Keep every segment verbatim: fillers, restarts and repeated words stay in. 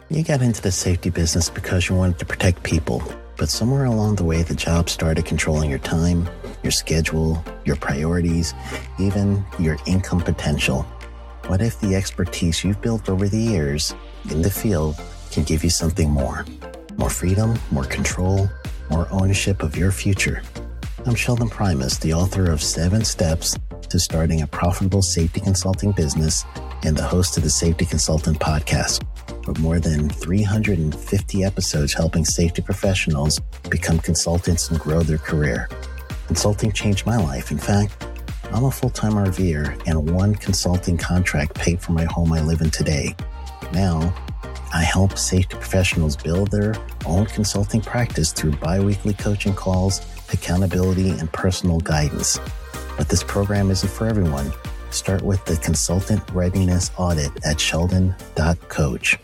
You got into the safety business because you wanted to protect people, but somewhere along the way, the job started controlling your time, your schedule, your priorities, even your income potential. What if the expertise you've built over the years in the field can give you something more? More freedom, more control, more ownership of your future. I'm Sheldon Primus, the author of Seven Steps to Starting a Profitable Safety Consulting Business and the host of the Safety Consultant Podcast, with more than three hundred fifty episodes helping safety professionals become consultants and grow their career. Consulting changed my life. In fact, I'm a full-time RVer, and one consulting contract paid for my home I live in today. Now, I help safety professionals build their own consulting practice through bi-weekly coaching calls, accountability, and personal guidance. But this program isn't for everyone. Start with the Consultant Readiness Audit at sheldon dot coach.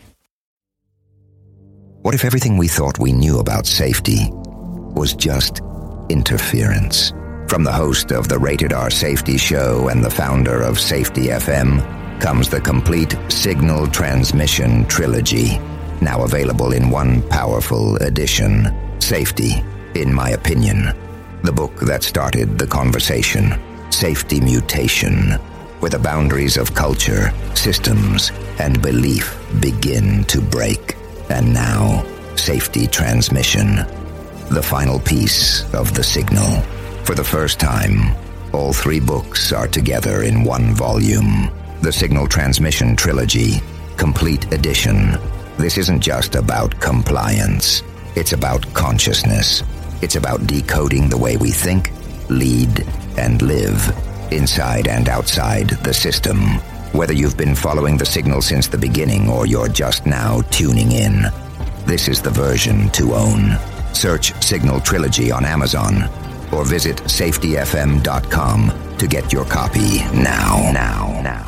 What if everything we thought we knew about safety was just interference? From the host of the Rated R Safety Show and the founder of Safety F M comes the complete Signal Transmission Trilogy, now available in one powerful edition. Safety, in my opinion, the book that started the conversation. Safety Mutation, where the boundaries of culture, systems, and belief begin to break. And now, Safety Transmission, the final piece of the signal. For the first time, all three books are together in one volume. The Signal Transmission Trilogy, Complete Edition. This isn't just about compliance. It's about consciousness. It's about decoding the way we think, lead, and live, inside and outside the system. Whether you've been following the signal since the beginning or you're just now tuning in, this is the version to own. Search Signal Trilogy on Amazon or visit safety f m dot com to get your copy now. Now, now.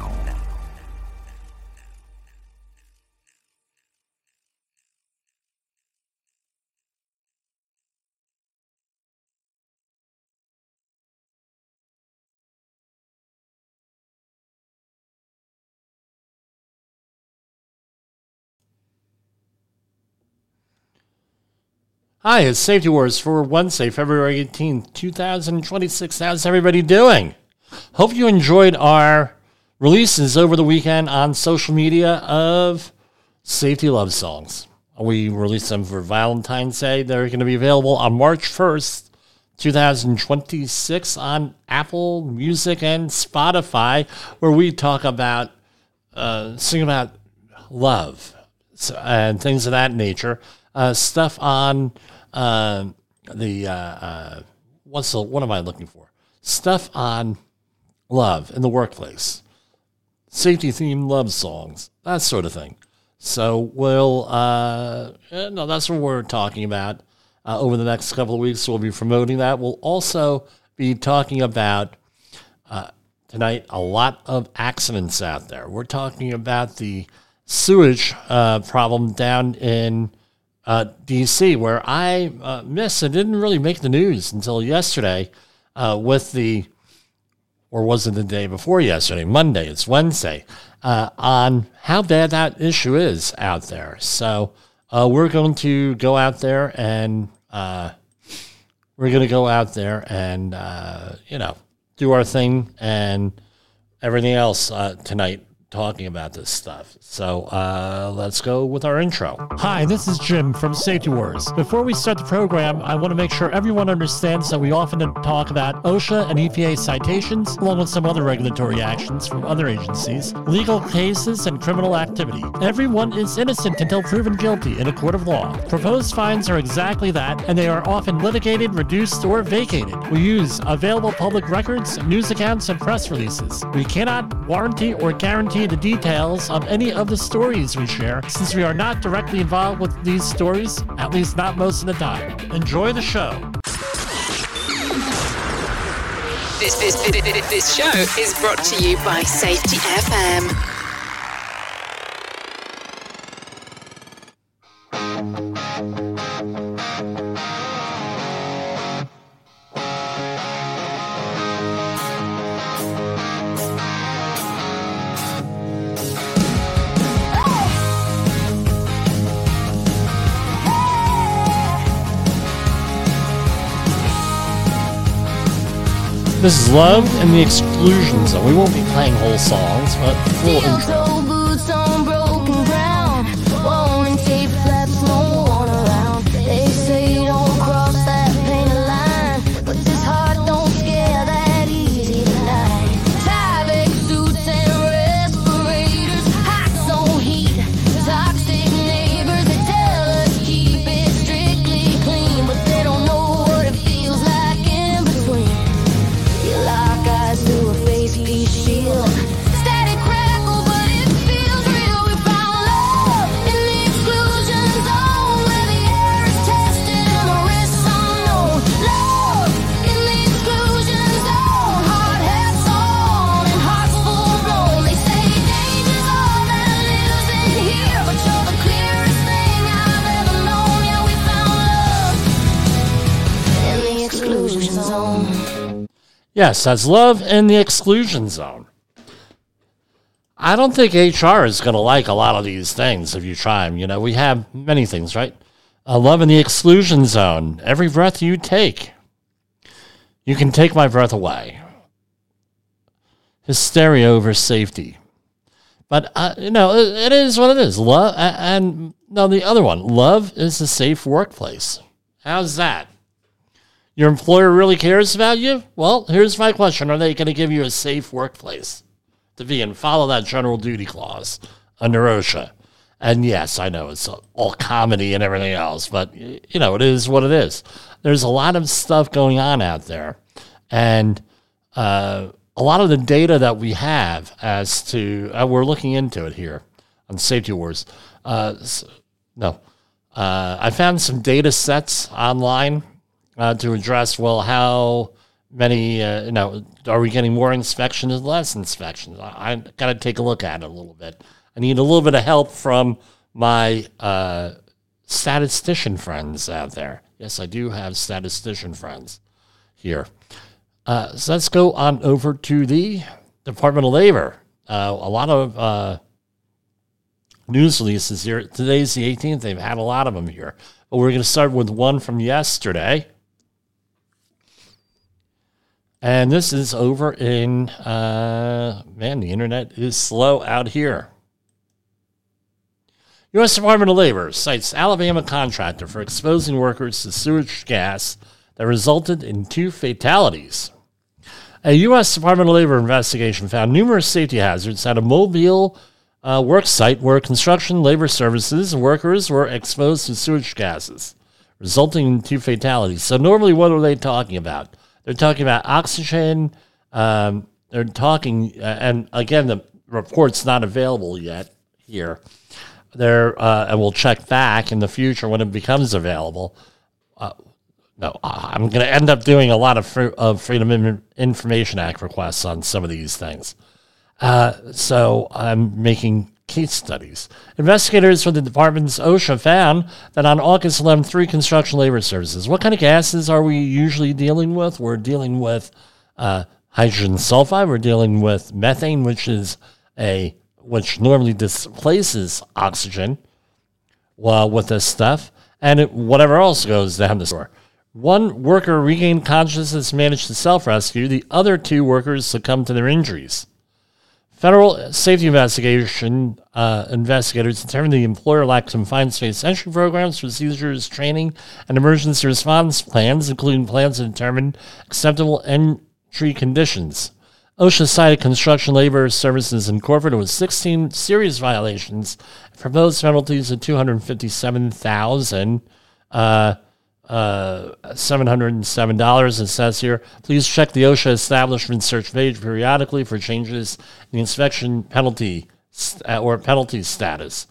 Hi, it's Safety Wars for Wednesday, February eighteenth, twenty twenty-six. How's everybody doing? Hope you enjoyed our releases over the weekend on social media of safety love songs. We released them for Valentine's Day. They're going to be available on March first, twenty twenty-six on Apple Music and Spotify, where we talk about, uh, sing about love and things of that nature. Uh, stuff on uh, the, uh, uh, what's the, what am I looking for? Stuff on love in the workplace. Safety-themed love songs, that sort of thing. So we'll, uh, no, that's what we're talking about uh, over the next couple of weeks. We'll be promoting that. We'll also be talking about, uh, tonight, a lot of accidents out there. We're talking about the sewage uh, problem down in Uh, D C, where I uh, missed. It didn't really make the news until yesterday uh, with the, or was it the day before yesterday? Monday, it's Wednesday, uh, on how bad that issue is out there. So uh, we're going to go out there and uh, we're going to go out there and, uh, you know, do our thing and everything else uh, tonight, talking about this stuff. So uh, let's go with our intro. Hi, this is Jim from Safety Wars. Before we start the program, I want to make sure everyone understands that we often talk about OSHA and E P A citations, along with some other regulatory actions from other agencies, legal cases, and criminal activity. Everyone is innocent until proven guilty in a court of law. Proposed fines are exactly that, and they are often litigated, reduced, or vacated. We use available public records, news accounts, and press releases. We cannot warranty or guarantee the details of any of the stories we share, since we are not directly involved with these stories, at least not most of the time. Enjoy the show. This, this, this, this show is brought to you by Safety F M. This is Love in the Exclusion Zone. We won't be playing whole songs, but we'll intro. Boots on broken ground, won't tape flaps, no one around. They say don't cross that painted line, but this heart don't scare that easy tonight. Tyvek suits and respirators, hot zone heat, toxic neighbors. They tell us keep it strictly clean, but they don't know what it feels like in between. You lock eyes through a face piece shield. Static crackle, but it feels real. We found love in the exclusion zone, where the air is tested and the risks unknown. Love in the exclusion zone, hard hats on and hearts full blown. They say danger's all that lives in here, but you're the clearest thing I've ever known. Yeah, we found love in the exclusion zone. Yes, that's Love in the Exclusion Zone. I don't think H R is going to like a lot of these things if you try them. You know, we have many things, right? Uh, love in the Exclusion Zone. Every breath you take, you can take my breath away. Hysteria over safety. But, uh, you know, it, it is what it is. Love, and no, the other one, love is a safe workplace. How's that? Your employer really cares about you? Well, here's my question. Are they going to give you a safe workplace to be in? Follow that general duty clause under OSHA. And yes, I know it's all comedy and everything else, but, you know, it is what it is. There's a lot of stuff going on out there. And uh, a lot of the data that we have as to, uh, we're looking into it here on Safety Wars. Uh, no, uh, I found some data sets online Uh, to address, well, how many, uh, you know, are we getting more inspections and less inspections? I, I got to take a look at it a little bit. I need a little bit of help from my uh, statistician friends out there. Yes, I do have statistician friends here. Uh, so let's go on over to the Department of Labor. Uh, a lot of uh, news releases here. Today's the eighteenth. They've had a lot of them here. But we're going to start with one from yesterday. And this is over in, uh, man, the internet is slow out here. U S Department of Labor cites Alabama contractor for exposing workers to sewage gas that resulted in two fatalities. A U S Department of Labor investigation found numerous safety hazards at a Mobile uh, work site where construction labor services workers were exposed to sewage gases, resulting in two fatalities. So normally what are they talking about? They're talking about oxygen. Um, they're talking, uh, and again, the report's not available yet here. They're, uh, and we'll check back in the future when it becomes available. Uh, no, I'm going to end up doing a lot of, fr- of Freedom of Information Act requests on some of these things. Uh, so I'm making case studies. Investigators from the department's OSHA found that on August eleventh, three construction labor services. What kind of gases are we usually dealing with? We're dealing with uh, hydrogen sulfide. We're dealing with methane, which is a which normally displaces oxygen. Well, with this stuff, and it, whatever else goes down the store. One worker regained consciousness and managed to self-rescue. The other two workers succumbed to their injuries. Federal safety investigation uh, investigators determined the employer lacked confined space entry programs, procedures, training, and emergency response plans, including plans to determine acceptable entry conditions. OSHA cited Construction Labor Services Incorporated with sixteen serious violations and proposed penalties of two hundred fifty-seven thousand dollars. Uh, Uh, seven hundred seven dollars. It says here, please check the OSHA establishment search page periodically for changes in the inspection penalty st- or penalty status.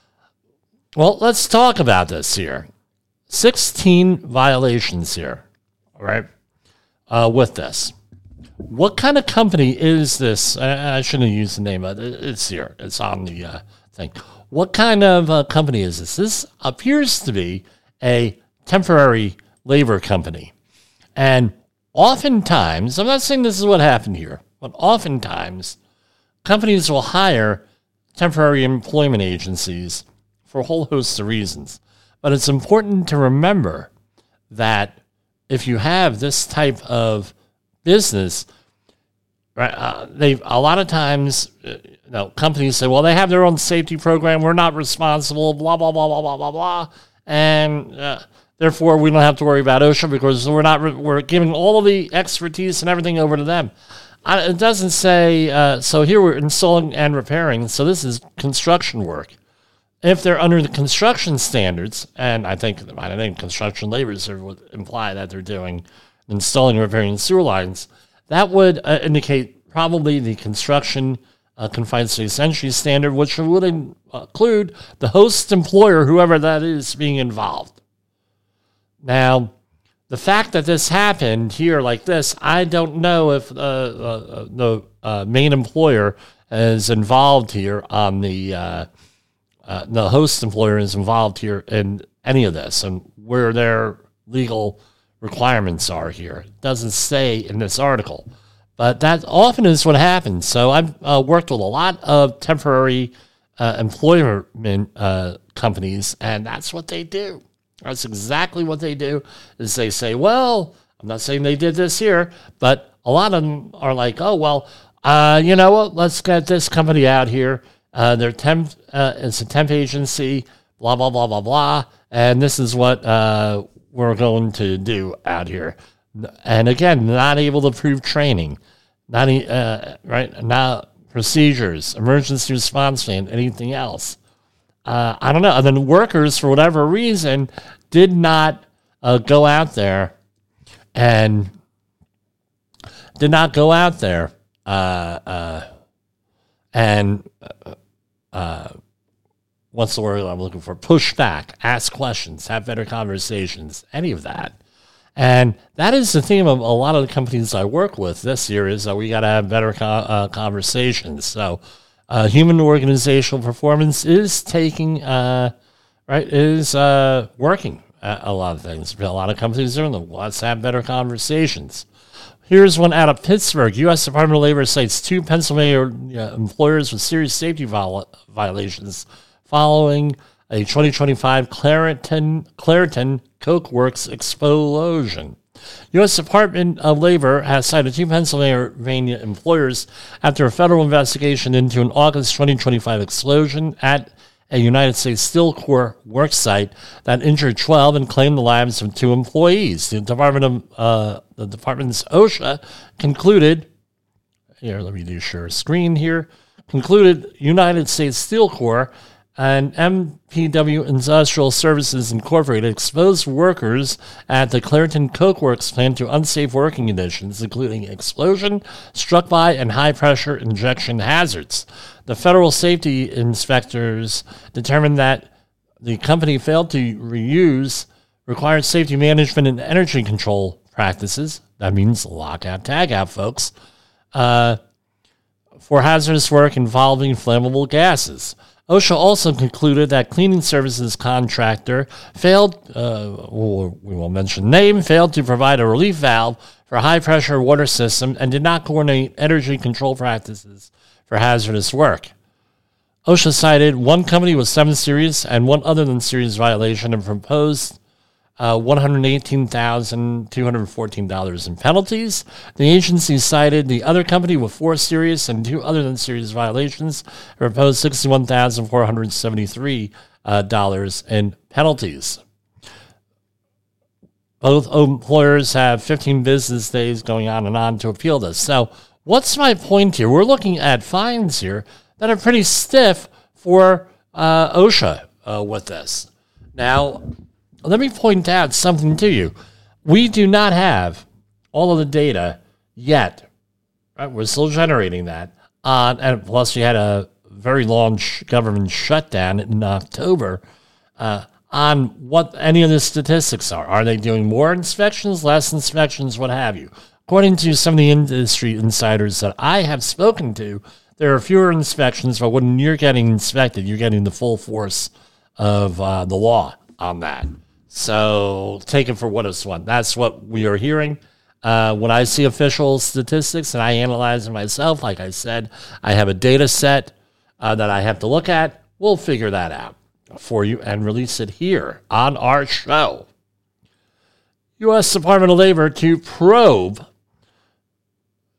Well, let's talk about this here. sixteen violations here, all right, uh, with this. What kind of company is this? I, I shouldn't have used the name, but it's here. It's on the uh, thing. What kind of uh, company is this? This appears to be a temporary labor company. And oftentimes, I'm not saying this is what happened here, but oftentimes companies will hire temporary employment agencies for a whole host of reasons. But it's important to remember that if you have this type of business, right? Uh, they a lot of times, uh, you know, companies say, well, they have their own safety program. We're not responsible, blah, blah, blah, blah, blah, blah, blah. And uh, therefore, we don't have to worry about OSHA because we're not, we're giving all of the expertise and everything over to them. I, it doesn't say, uh, so here we're installing and repairing. So this is construction work. If they're under the construction standards, and I think, I think construction laborers would imply that they're doing installing and repairing sewer lines, that would uh, indicate probably the construction uh, confined space entry standard, which would include the host employer, whoever that is, being involved. Now, the fact that this happened here like this, I don't know if uh, uh, the uh, main employer is involved here on the, uh, uh, the host employer is involved here in any of this and where their legal requirements are here. It doesn't say in this article, but that often is what happens. So I've uh, worked with a lot of temporary uh, employment uh, companies, and that's what they do. That's exactly what they do, is they say, well, I'm not saying they did this here, but a lot of them are like, oh, well, uh, you know what, let's get this company out here. Uh, they're temp, uh, it's a temp agency, blah, blah, blah, blah, blah, and this is what uh, we're going to do out here. And again, not able to prove training, not uh, right, not procedures, emergency response plan, anything else. Uh, I don't know. And then workers, for whatever reason, did not uh, go out there and did not go out there uh, uh, and uh, uh, what's the word I'm looking for? Push back, ask questions, have better conversations, any of that. And that is the theme of a lot of the companies I work with this year, is that we got to have better co- uh, conversations. So uh, human organizational performance is taking, uh, right, is uh, working at a lot of things. A lot of companies are doing them. Let's have better conversations. Here's one out of Pittsburgh. U S Department of Labor cites two Pennsylvania employers with serious safety viol- violations following a twenty twenty-five Claritin, Claritin Coke Works explosion. U S Department of Labor has cited two Pennsylvania employers after a federal investigation into an August twenty twenty-five explosion at a United States Steel Corps work site that injured twelve and claimed the lives of two employees. The Department of uh, the Department's OSHA concluded, here, let me do share screen here, concluded United States Steel Corps and M P W Industrial Services Incorporated exposed workers at the Claritin Coke Works plant to unsafe working conditions, including explosion, struck by, and high-pressure injection hazards. The federal safety inspectors determined that the company failed to reuse required safety management and energy control practices. That means lockout, tagout, folks, uh, for hazardous work involving flammable gases. OSHA also concluded that cleaning services contractor failed, uh, or we won't mention name, failed to provide a relief valve for a high-pressure water system and did not coordinate energy control practices for hazardous work. OSHA cited one company with seven serious and one other than serious violation and proposed uh, one hundred eighteen thousand two hundred fourteen dollars in penalties. The agency cited the other company with four serious and two other than serious violations and proposed sixty-one thousand four hundred seventy-three dollars uh, in penalties. Both employers have fifteen business days going on and on to appeal this. So what's my point here? We're looking at fines here that are pretty stiff for uh, OSHA uh, with this. Now, let me point out something to you. We do not have all of the data yet. Right? We're still generating that. Uh, and plus, we had a very long sh- government shutdown in October uh, on what any of the statistics are. Are they doing more inspections, less inspections, what have you? According to some of the industry insiders that I have spoken to, there are fewer inspections, but when you're getting inspected, you're getting the full force of uh, the law on that. So take it for what it's worth. That's what we are hearing. Uh, when I see official statistics and I analyze them myself, like I said, I have a data set uh, that I have to look at. We'll figure that out for you and release it here on our show. U S Department of Labor to probe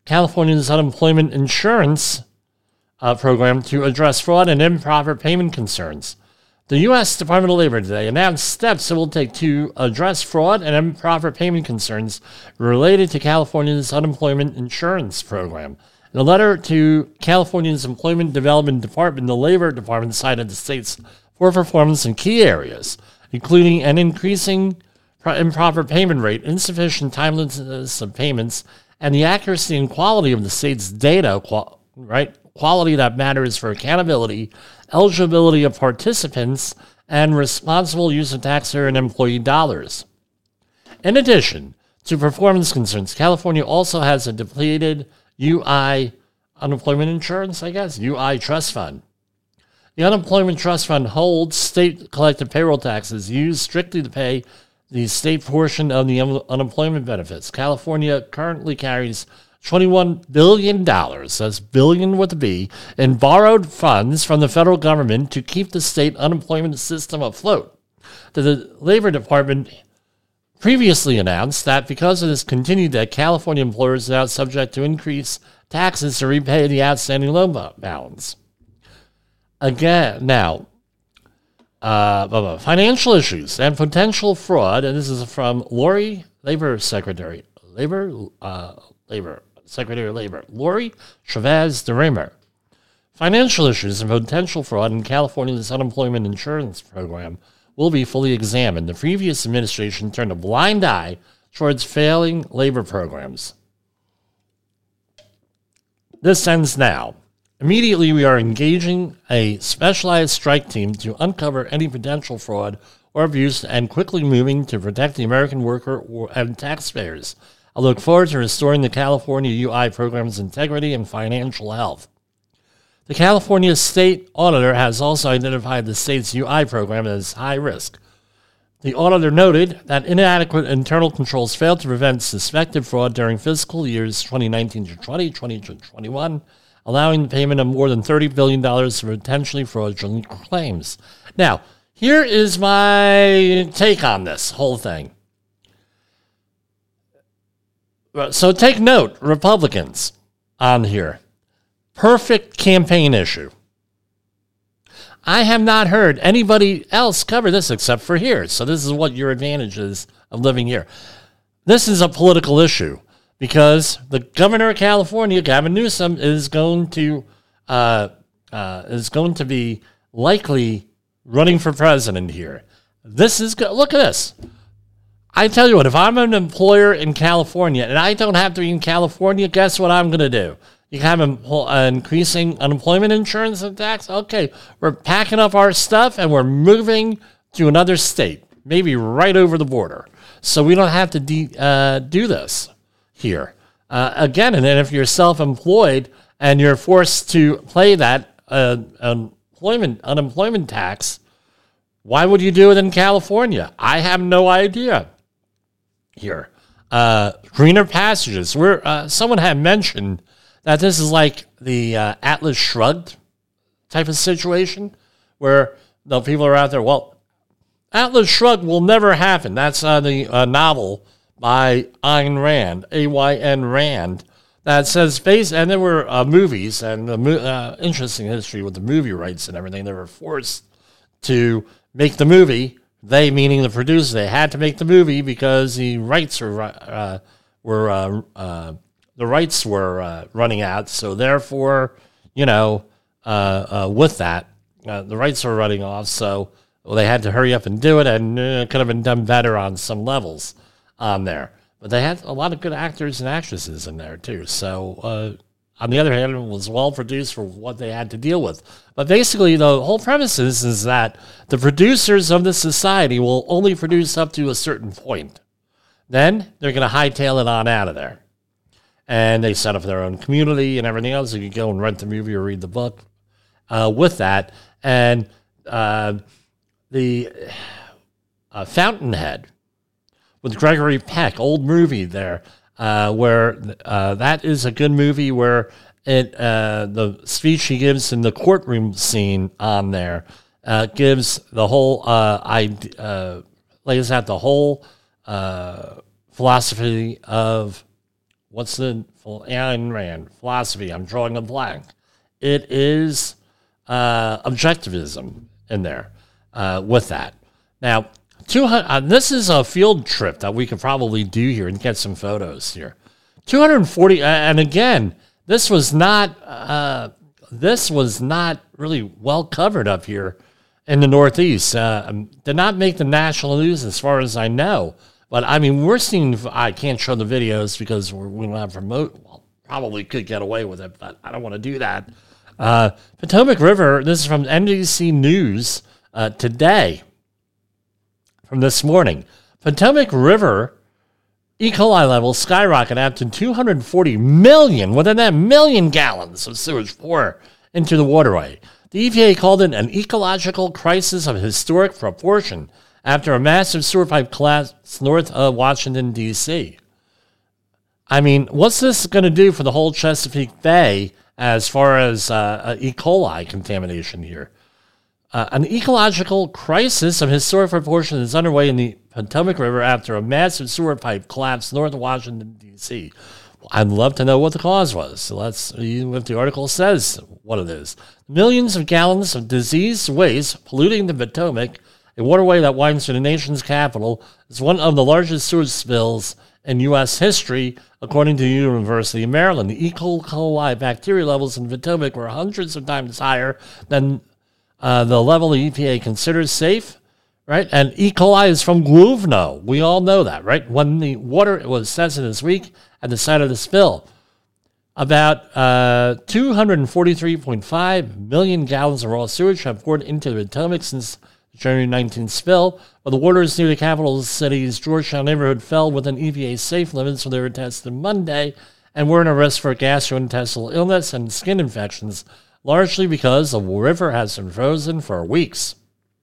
California's unemployment insurance uh, program to address fraud and improper payment concerns. The U S Department of Labor today announced steps it will take to address fraud and improper payment concerns related to California's unemployment insurance program. In a letter to California's Employment Development Department, the Labor Department cited the state's poor performance in key areas, including an increasing improper payment rate, insufficient timeliness of payments, and the accuracy and quality of the state's data, qual- right? Quality that matters for accountability, eligibility of participants, and responsible use of taxpayer and employee dollars. In addition to performance concerns, California also has a depleted U I unemployment insurance, I guess, U I trust fund. The unemployment trust fund holds state collected payroll taxes used strictly to pay the state portion of the un- unemployment benefits. California currently carries twenty-one billion dollars, that's billion with a B, in borrowed funds from the federal government to keep the state unemployment system afloat. The Labor Department previously announced that because of this continued that California employers are now subject to increased taxes to repay the outstanding loan balance. Again, now, uh, financial issues and potential fraud, and this is from Lori, Labor Secretary, Labor, uh, Labor, Secretary of Labor, Lori Chavez de Remer. Financial issues and potential fraud in California's unemployment insurance program will be fully examined. The previous administration turned a blind eye towards failing labor programs. This ends now. Immediately, we are engaging a specialized strike team to uncover any potential fraud or abuse and quickly moving to protect the American worker and taxpayers. I look forward to restoring the California U I program's integrity and financial health. The California State Auditor has also identified the state's U I program as high risk. The auditor noted that inadequate internal controls failed to prevent suspected fraud during fiscal years twenty nineteen to twenty, twenty to twenty-one, allowing the payment of more than thirty billion dollars for potentially fraudulent claims. Now, here is my take on this whole thing. So take note, Republicans on here. Perfect campaign issue. I have not heard anybody else cover this except for here. So this is what your advantage is of living here. This is a political issue because the governor of California, Gavin Newsom, is going to uh, uh, is going to be likely running for president here. This is good. Look at this. I tell you what, if I'm an employer in California and I don't have to be in California, guess what I'm going to do? You have uh, increasing unemployment insurance and tax? Okay, we're packing up our stuff and we're moving to another state, maybe right over the border. So we don't have to de- uh, do this here. Uh, again, and then if you're self-employed and you're forced to pay that uh, employment unemployment tax, why would you do it in California? I have no idea. Here, uh, greener passages. Where uh, someone had mentioned that this is like the uh, Atlas Shrugged type of situation, where the people are out there. Well, Atlas Shrugged will never happen. That's uh, the uh, novel by Ayn Rand, A Y N Rand, that says space. And there were uh, movies and the mo- uh, interesting history with the movie rights and everything. They were forced to make the movie. They, meaning the producer, they had to make the movie because the rights were uh, were uh, uh, the rights were uh, running out. So therefore, you know, uh, uh, with that, uh, the rights were running off. So well, they had to hurry up and do it, and uh, it could have been done better on some levels on there. But they had a lot of good actors and actresses in there too. So uh, on the other hand, it was well produced for what they had to deal with. But basically, the whole premise is, is that the producers of the society will only produce up to a certain point. Then they're going to hightail it on out of there. And they set up their own community and everything else. You can go and rent the movie or read the book uh, with that. And uh, the uh, Fountainhead with Gregory Peck, old movie there, uh, where uh, that is a good movie where it uh, the speech he gives in the courtroom scene on there uh, gives the whole uh, idea, uh, lays out the whole uh, philosophy of what's the Ayn Rand philosophy? I'm drawing a blank. It is uh, objectivism in there uh, with that. Now, two hundred, uh, this is a field trip that we could probably do here and get some photos here. two hundred forty, uh, and again, this was not uh, this was not really well covered up here in the Northeast. Uh, did not make the national news as far as I know. But, I mean, we're seeing, I can't show the videos because we're, we don't have remote. Well, probably could get away with it, but I don't want to do that. Uh, Potomac River, this is from N B C News uh, today, from this morning. Potomac River E. coli levels skyrocket after two hundred forty million, within that million gallons of sewage pour into the waterway. The E P A called it an ecological crisis of historic proportion after a massive sewer pipe collapsed north of Washington, D C I mean, what's this going to do for the whole Chesapeake Bay as far as uh, E. coli contamination here? Uh, an ecological crisis of historic proportion is underway in the Potomac River after a massive sewer pipe collapsed north of Washington, D C I'd love to know what the cause was. So let's, even if the article says what it is. Millions of gallons of diseased waste polluting the Potomac, a waterway that winds through the nation's capital, is one of the largest sewage spills in U S history, according to the University of Maryland. The E. coli bacteria levels in Potomac were hundreds of times higher than uh, the level the E P A considers safe, right? And E. coli is from Główno. We all know that, right? When the water was tested this week at the site of the spill, about uh, two hundred forty-three point five million gallons of raw sewage have poured into the Potomac since the January nineteenth spill, but the waters near the capital city's Georgetown neighborhood fell within E P A safe limits when they were tested Monday and were in a risk for gastrointestinal illness and skin infections, largely because the river has been frozen for weeks.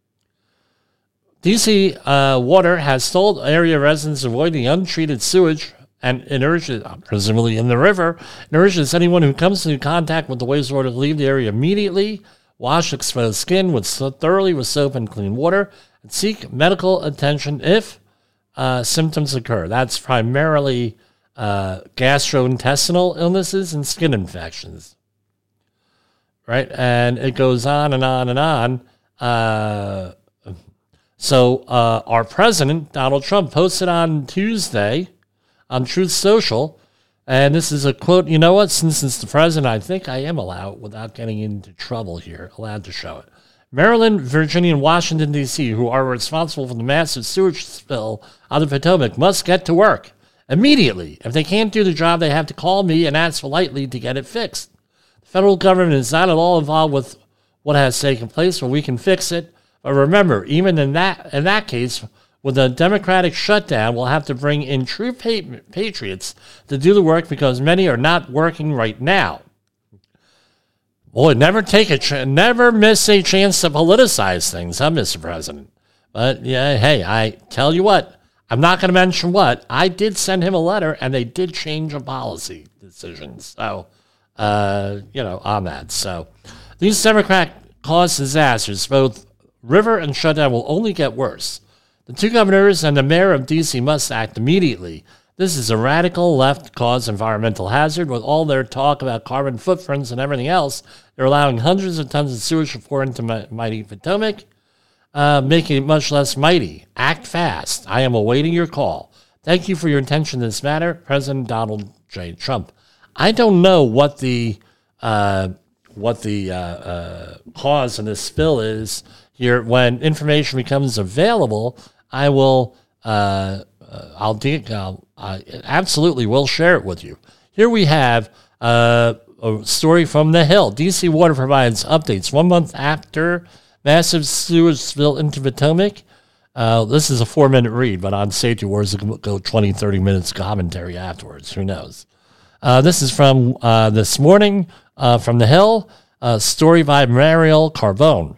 D C uh, Water has told area residents to avoid the untreated sewage, and it urges, presumably in the river, it urges anyone who comes into contact with the wastewater to leave the area immediately, wash exposed skin with so thoroughly with soap and clean water, and seek medical attention if uh, symptoms occur. That's primarily uh, gastrointestinal illnesses and skin infections. Right? And it goes on and on and on. Uh, so uh, our president, Donald Trump, posted on Tuesday on Truth Social, and this is a quote. You know what? Since it's the president, I think I am allowed, without getting into trouble here, allowed to show it. Maryland, Virginia, and Washington, D C, who are responsible for the massive sewage spill on the Potomac, must get to work immediately. If they can't do the job, they have to call me and ask politely to get it fixed. The federal government is not at all involved with what has taken place, but we can fix it. But remember, even in that in that case, with a Democratic shutdown, we'll have to bring in true pa- patriots to do the work because many are not working right now. Boy, never take a ch- never miss a chance to politicize things, huh, Mister President? But yeah, hey, I tell you what, I'm not going to mention what. I did send him a letter, and they did change a policy decision. So, uh, you know, on that. So, these Democrat-caused disasters, both river and shutdown, will only get worse. The two governors and the mayor of D C must act immediately. This is a radical left-caused environmental hazard. With all their talk about carbon footprints and everything else, they're allowing hundreds of tons of sewage to pour into mi- mighty Potomac, uh, making it much less mighty. Act fast. I am awaiting your call. Thank you for your attention to this matter, President Donald J. Trump. I don't know what the uh, what the uh, uh, cause of this spill is here. When information becomes available, I will, uh, uh, I'll, de- I'll I absolutely will share it with you. Here we have uh, a story from The Hill. D C Water provides updates one month after massive sewage spill into Potomac. Uh, this is a four-minute read, but on Safety Wars, it will go twenty, thirty minutes commentary afterwards. Who knows? Uh, this is from uh, this morning uh, from The Hill, uh, story by Mariel Carbone.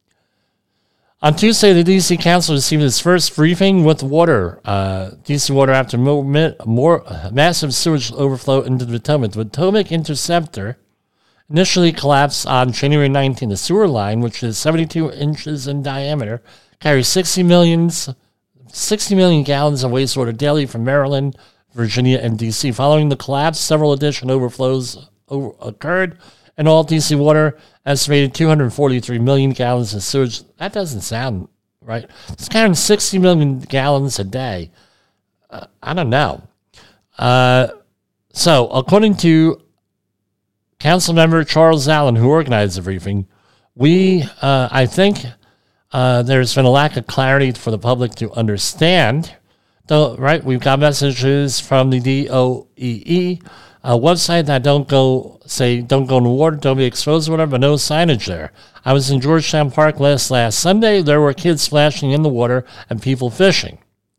On Tuesday, the D C Council received its first briefing with water. Uh, D C Water after more, more massive sewage overflow into the Potomac. The Potomac Interceptor initially collapsed on January nineteenth. The sewer line, which is seventy-two inches in diameter, carries sixty million, sixty million gallons of wastewater daily from Maryland, Virginia, and D C. Following the collapse, several additional overflows over- occurred, and all D C water estimated two hundred forty-three million gallons of sewage. That doesn't sound right. It's carrying sixty million gallons a day. Uh, I don't know. Uh, so, according to Councilmember Charles Allen, who organized the briefing, we, uh, I think, uh, there's been a lack of clarity for the public to understand. Though, right, we've got messages from the D O E E uh, website that don't go, say, don't go in the water, don't be exposed, or whatever, but no signage there. I was in Georgetown Park last last Sunday. There were kids splashing in the water and people fishing.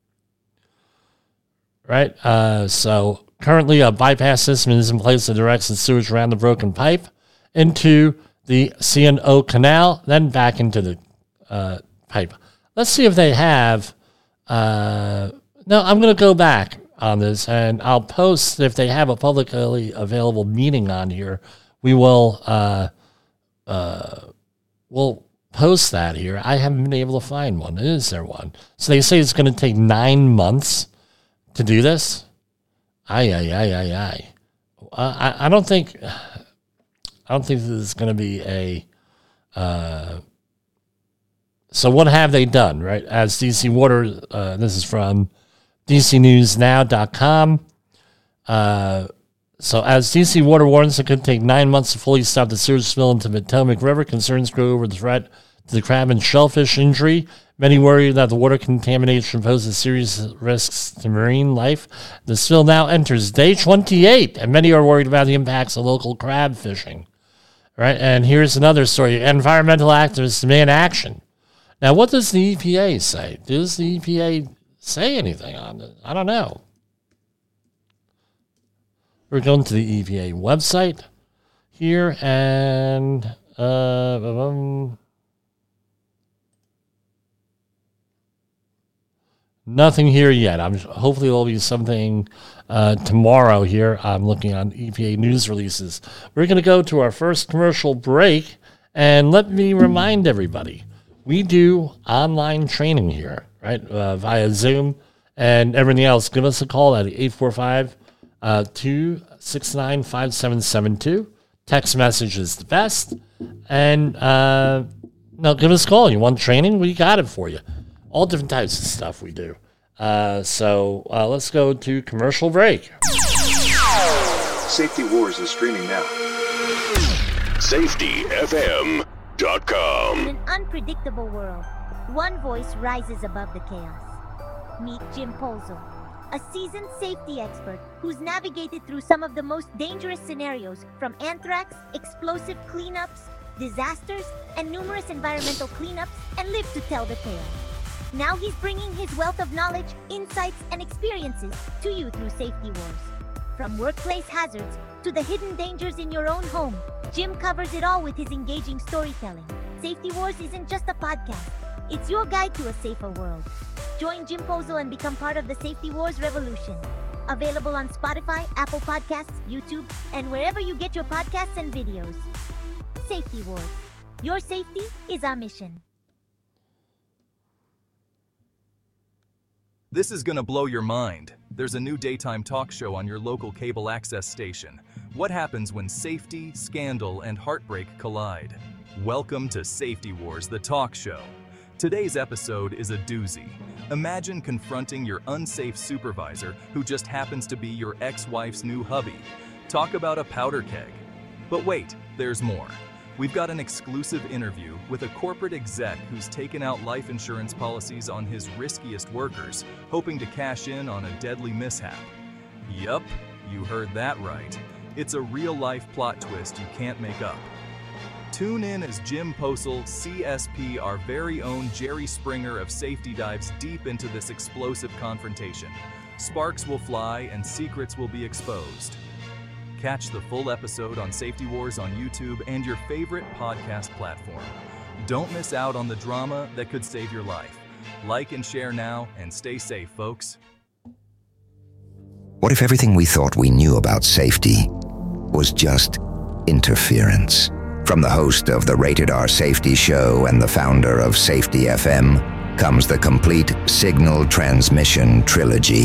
Right, uh, so currently a bypass system is in place that directs the sewage around the broken pipe into the C and O canal, then back into the uh, pipe. Let's see if they have... Uh, no, I'm going to go back on this, and I'll post if they have a publicly available meeting on here. We will uh, uh, we'll post that here. I haven't been able to find one. Is there one? So they say it's going to take nine months to do this. Aye, aye, aye, aye, aye. Uh, I, I don't think... I don't think this is going to be a... Uh, so what have they done, right? As D C Water, uh, this is from D C news now dot com. Uh, so as D C Water warns, it could take nine months to fully stop the sewage spill into the Potomac River. Concerns grow over the threat to the crab and shellfish injury. Many worry that the water contamination poses serious risks to marine life. The spill now enters day twenty-eight, and many are worried about the impacts of local crab fishing. Right, and here's another story. Environmental activists demand action. Now, what does the E P A say? Does the E P A say anything on this? I don't know. We're going to the E P A website here, and... Uh, um, Nothing here yet. I'm hopefully there'll be something uh, tomorrow here. I'm looking on E P A news releases. We're going to go to our first commercial break, and let me remind everybody, we do online training here, right, uh, via Zoom and everything else. Give us a call at eight four five, two six nine, five seven seven two. Text message is the best. And uh, no, give us a call. You want training? We got it for you. All different types of stuff we do. Uh, so uh, let's go to commercial break. Safety Wars is streaming now. Safety F M dot com. In an unpredictable world, one voice rises above the chaos. Meet Jim Polzo, a seasoned safety expert who's navigated through some of the most dangerous scenarios, from anthrax, explosive cleanups, disasters, and numerous environmental cleanups, and lived to tell the tale. Now he's bringing his wealth of knowledge, insights, and experiences to you through Safety Wars. From workplace hazards to the hidden dangers in your own home, Jim covers it all with his engaging storytelling. Safety Wars isn't just a podcast, it's your guide to a safer world. Join Jim Polzo and become part of the Safety Wars revolution. Available on Spotify, Apple Podcasts, YouTube, and wherever you get your podcasts and videos. Safety Wars. Your safety is our mission. This is gonna blow your mind. There's a new daytime talk show on your local cable access station. What happens when safety, scandal, and heartbreak collide? Welcome to Safety Wars, the talk show. Today's episode is a doozy. Imagine confronting your unsafe supervisor who just happens to be your ex-wife's new hubby. Talk about a powder keg. But wait, there's more. We've got an exclusive interview with a corporate exec who's taken out life insurance policies on his riskiest workers, hoping to cash in on a deadly mishap. Yup, you heard that right. It's a real-life plot twist you can't make up. Tune in as Jim Posel, C S P, our very own Jerry Springer of Safety, dives deep into this explosive confrontation. Sparks will fly and secrets will be exposed. Catch the full episode on Safety Wars on YouTube and your favorite podcast platform. Don't miss out on the drama that could save your life. Like and share now, and stay safe, folks. What if everything we thought we knew about safety was just interference? From the host of the Rated R Safety Show and the founder of Safety F M comes the complete signal transmission trilogy.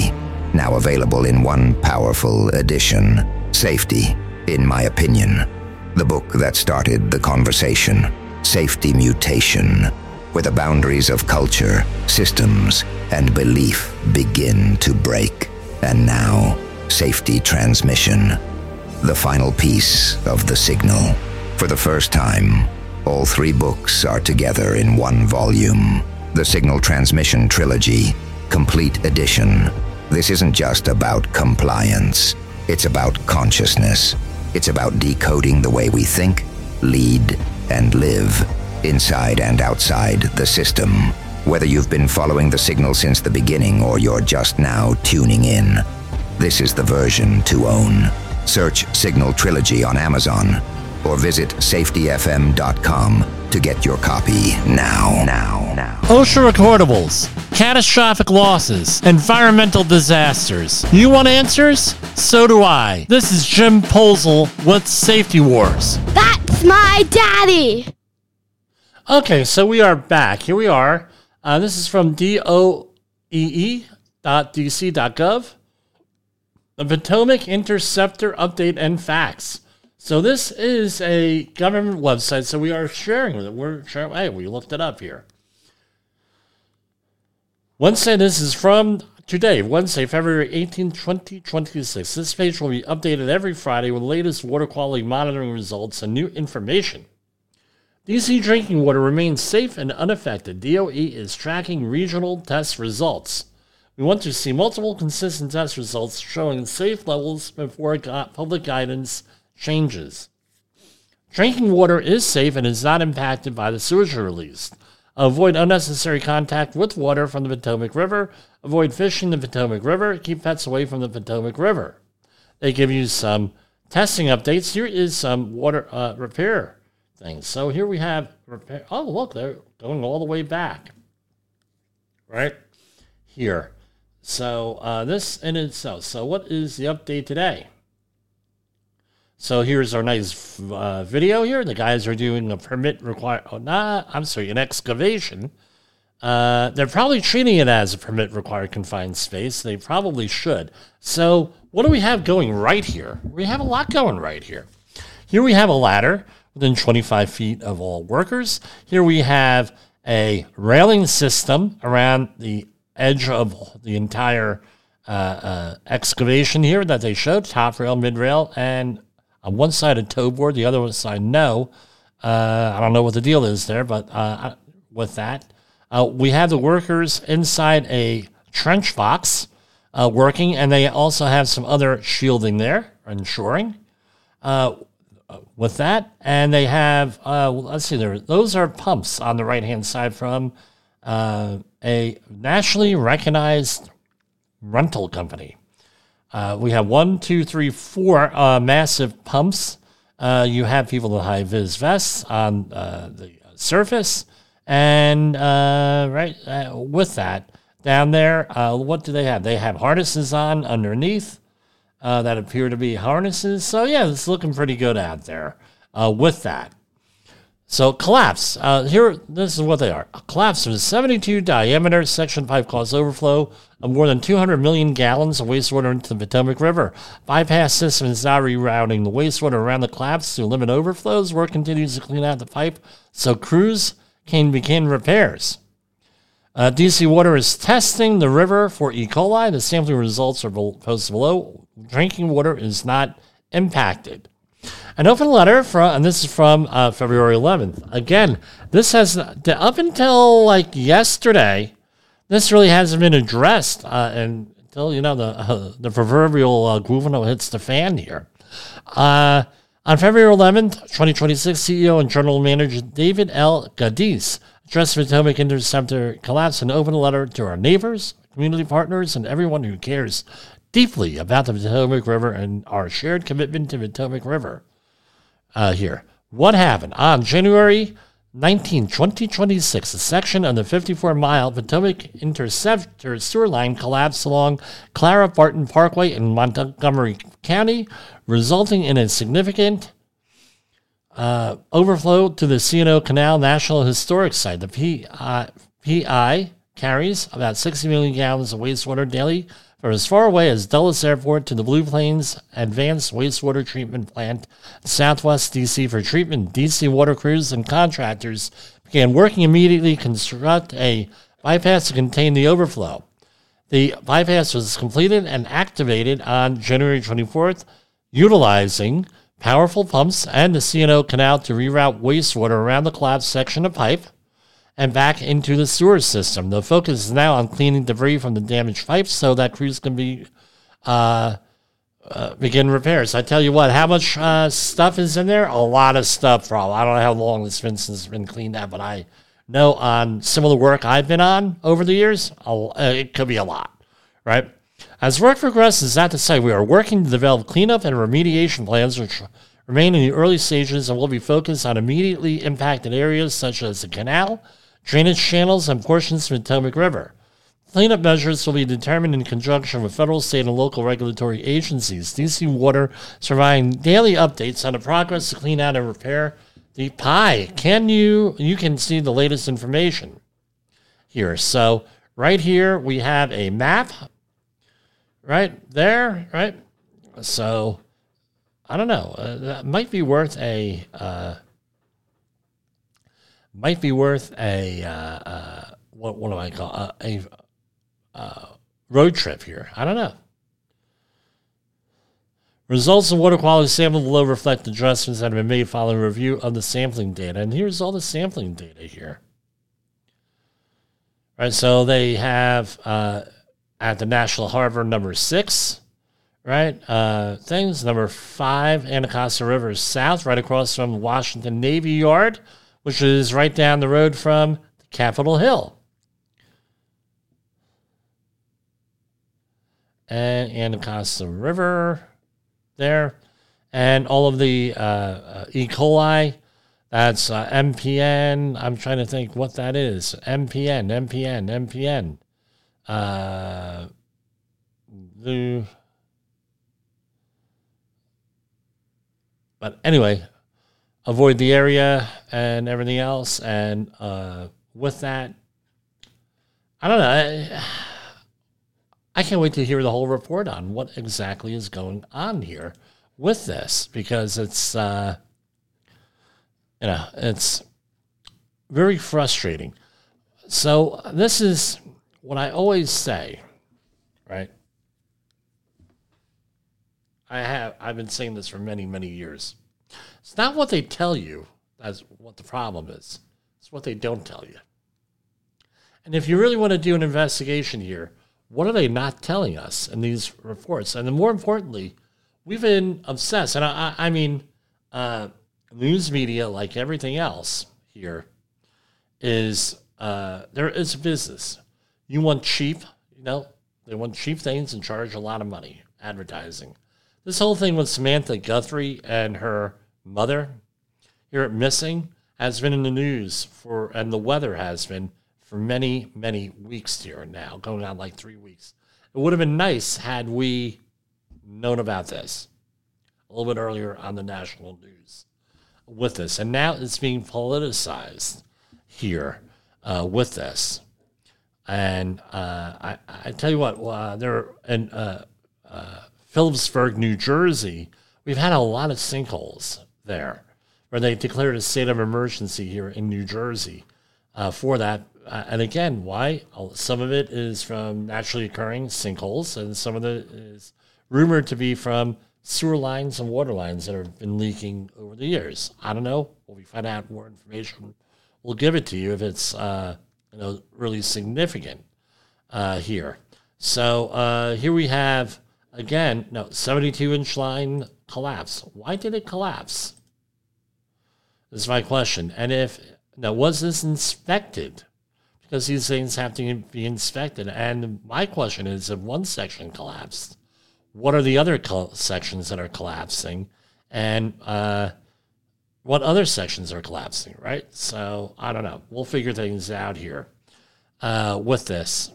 now available in one powerful edition. Safety, in my opinion. The book that started the conversation. Safety Mutation, where the boundaries of culture, systems, and belief begin to break. And now, Safety Transmission, the final piece of the signal. For the first time, all three books are together in one volume. The Signal Transmission Trilogy, Complete Edition. This isn't just about compliance. It's about consciousness. It's about decoding the way we think, lead, and live, inside and outside the system. Whether you've been following the signal since the beginning or you're just now tuning in, this is the version to own. Search Signal Trilogy on Amazon or visit safety f m dot com to get your copy now. Now, now. OSHA recordables, catastrophic losses, environmental disasters. You want answers? So do I. This is Jim Posel with Safety Wars. That's my daddy! Okay, so we are back. Here we are. Uh, this is from D O E E dot D C dot gov. The Potomac Interceptor Update and Facts. So this is a government website, so we are sharing with it. We're sharing, hey, we looked it up here. Wednesday, this is from today, Wednesday, February eighteenth, twenty twenty-six. This page will be updated every Friday with the latest water quality monitoring results and new information. D C drinking water remains safe and unaffected. D O E is tracking regional test results. We want to see multiple consistent test results showing safe levels before public guidance changes. Drinking water is safe and is not impacted by the sewage release. Avoid unnecessary contact with water from the Potomac River. Avoid fishing the Potomac River. Keep pets away from the Potomac River. They give you some testing updates. Here is some water uh, repair things. So here we have repair. Oh, look, they're going all the way back. Right here. So uh, this in itself. So what is the update today? So here's our nice uh, video here. The guys are doing a permit required. Oh, nah, I'm sorry, an excavation. Uh, they're probably treating it as a permit required confined space. They probably should. So what do we have going right here? We have a lot going right here. Here we have a ladder within twenty-five feet of all workers. Here we have a railing system around the edge of the entire uh, uh, excavation here that they showed. Top rail, mid rail, and on one side a tow board, the other side no. Uh, I don't know what the deal is there, but uh, with that, uh, we have the workers inside a trench box uh, working, and they also have some other shielding there and shoring. Uh, with that, and they have uh, let's see, there those are pumps on the right hand side from uh, a nationally recognized rental company. Uh, we have one, two, three, four uh, massive pumps. Uh, you have people with high-vis vests on uh, the surface. And uh, right uh, with that, down there, uh, what do they have? They have harnesses on underneath uh, that appear to be harnesses. So, yeah, it's looking pretty good out there uh, with that. So, collapse. Uh, here, this is what they are. A collapse of a seventy-two diameter Section five cause overflow of more than two hundred million gallons of wastewater into the Potomac River. Bypass system is now rerouting the wastewater around the collapse to limit overflows. Work continues to clean out the pipe so crews can begin repairs. Uh, D C Water is testing the river for E. coli. The sampling results are posted below. Drinking water is not impacted. An open letter from, and this is from uh, February eleventh. Again, this has, up until like yesterday, this really hasn't been addressed uh, and until, you know, the uh, the proverbial uh, Guvino hits the fan here. Uh, on February eleventh, twenty twenty-six, C E O and General Manager David L. Gadis addressed the Potomac Interceptor collapse and opened a letter to our neighbors, community partners, and everyone who cares deeply about the Potomac River and our shared commitment to the Potomac River. Uh, here. What happened? On January nineteenth, twenty twenty-six, a section of the fifty-four mile Potomac Interceptor sewer line collapsed along Clara Barton Parkway in Montgomery County, resulting in a significant uh, overflow to the C and O Canal National Historic Site. The P I, P I carries about sixty million gallons of wastewater daily from as far away as Dulles Airport to the Blue Plains Advanced Wastewater Treatment Plant in Southwest D C for treatment. D C water crews and contractors began working immediately to construct a bypass to contain the overflow. The bypass was completed and activated on January twenty-fourth, utilizing powerful pumps and the C and O canal to reroute wastewater around the collapsed section of pipe and back into the sewer system. The focus is now on cleaning debris from the damaged pipes so that crews can be uh, uh, begin repairs. I tell you what, how much uh, stuff is in there? A lot of stuff, probably. I don't know how long this fence has been cleaned out, but I know on similar work I've been on over the years, I'll, uh, it could be a lot, right? As work progresses, that to say, we are working to develop cleanup and remediation plans which remain in the early stages and will be focused on immediately impacted areas such as the canal, drainage channels, and portions of the Potomac River. Cleanup measures will be determined in conjunction with federal, state, and local regulatory agencies. D C Water is providing daily updates on the progress to clean out and repair the P I. Can you, you can see the latest information here. So right here we have a map. Right there, right? So, I don't know. Uh, that might be worth a, uh, might be worth a, uh, uh, what, what do I call uh, a uh, road trip here. I don't know. Results of water quality sample below reflect adjustments that have been made following review of the sampling data. And here's all the sampling data here. Right, so they have... Uh, at the National Harbor, number six, right? Uh, things. Number five, Anacostia River South, right across from Washington Navy Yard, which is right down the road from Capitol Hill. And Anacostia River there. And all of the uh, uh, E. coli, that's uh, M P N. I'm trying to think what that is. M P N, M P N, M P N. Uh, the, but anyway, avoid the area and everything else. And uh, with that, I don't know. I, I can't wait to hear the whole report on what exactly is going on here with this, because it's, uh, you know, it's very frustrating. So this is what I always say, right? I have, I've been saying this for many, many years. It's not what they tell you that's what the problem is. It's what they don't tell you. And if you really want to do an investigation here, what are they not telling us in these reports? And then more importantly, we've been obsessed. And I, I mean, uh, news media, like everything else here, is uh, there is business. You want cheap, you know, they want cheap things and charge a lot of money, advertising. This whole thing with Samantha Guthrie and her mother here at Missing has been in the news for, and the weather has been for many, many weeks here now, going on like three weeks. It would have been nice had we known about this a little bit earlier on the national news with this. And now it's being politicized here uh, with this. And uh, I, I tell you what, uh, there in uh, uh, Phillipsburg, New Jersey, we've had a lot of sinkholes there where they declared a state of emergency here in New Jersey uh, for that. Uh, and again, why? Some of it is from naturally occurring sinkholes, and some of it is rumored to be from sewer lines and water lines that have been leaking over the years. I don't know. When we find out more information, we'll give it to you if it's uh, you know, really significant uh, here. So uh, here we have, again, no, seventy-two inch line collapse. Why did it collapse? This is my question. And if, now, was this inspected? Because these things have to be inspected. And my question is, if one section collapsed, what are the other col- sections that are collapsing? And uh, what other sections are collapsing, right? So, I don't know. We'll figure things out here uh, with this.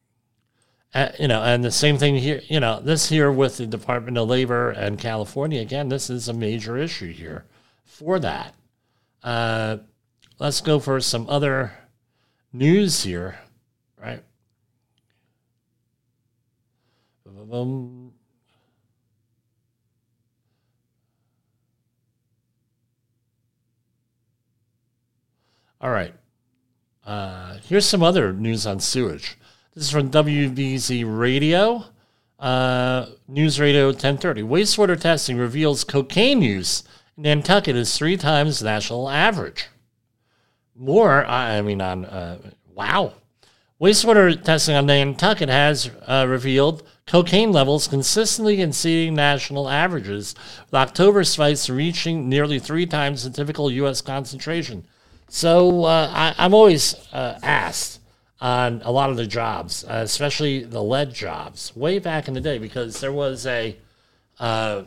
Uh, you know, and the same thing here, you know, this here with the Department of Labor and California, again, this is a major issue here for that. Uh, let's go for some other news here, right? Um, all right. Uh, here's some other news on sewage. This is from W B Z Radio, uh, News Radio ten thirty. Wastewater testing reveals cocaine use in Nantucket is three times national average. More, I mean, on, uh, wow. Wastewater testing on Nantucket has uh, revealed cocaine levels consistently exceeding national averages, with October spikes reaching nearly three times the typical U S concentration. So uh, I, I'm always uh, asked on a lot of the jobs, uh, especially the lead jobs, way back in the day, because there was a, uh,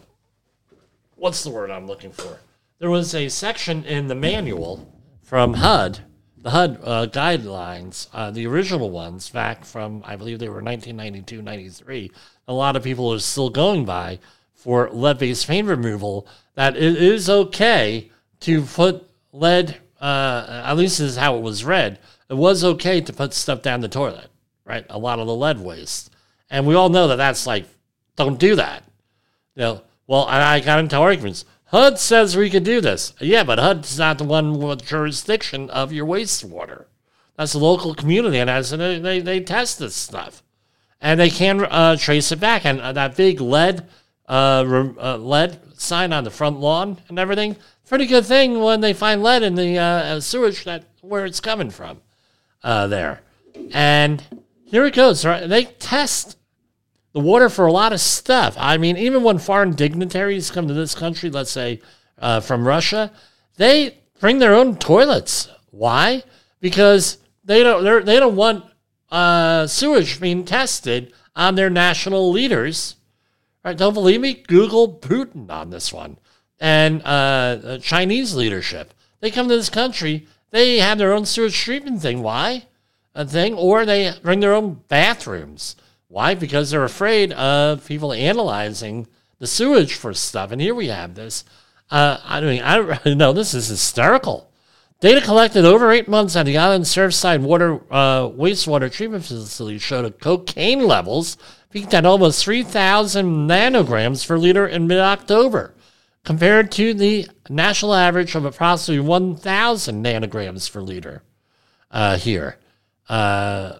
what's the word I'm looking for? There was a section in the manual from H U D, the H U D uh, guidelines, uh, the original ones back from, I believe they were nineteen ninety-two, ninety-three, a lot of people are still going by for lead-based paint removal, that it is okay to put lead, uh, at least this is how it was read, it was okay to put stuff down the toilet, right? A lot of the lead waste. And we all know that that's like, don't do that. You know, well, and I got into arguments. H U D says we could do this. Yeah, but H U D's not the one with jurisdiction of your wastewater. That's the local community, and as they, they, they test this stuff. And they can uh, trace it back. And uh, that big lead uh, uh, lead sign on the front lawn and everything, pretty good thing when they find lead in the uh, sewage, that where it's coming from uh, there. And here it goes. Right? They test the water for a lot of stuff. I mean, even when foreign dignitaries come to this country, let's say uh, from Russia, they bring their own toilets. Why? Because they don't they're, they don't want uh, sewage being tested on their national leaders. Right? Don't believe me? Google Putin on this one. And uh, Chinese leadership. They come to this country, they have their own sewage treatment thing. Why? A thing, or they bring their own bathrooms. Why? Because they're afraid of people analyzing the sewage for stuff. And here we have this. Uh, I mean, I don't know. This is hysterical. Data collected over eight months at the island Surfside water uh, wastewater treatment facility showed that cocaine levels peaked at almost three thousand nanograms per liter in mid-October, compared to the national average of approximately one thousand nanograms per liter uh, here. Uh,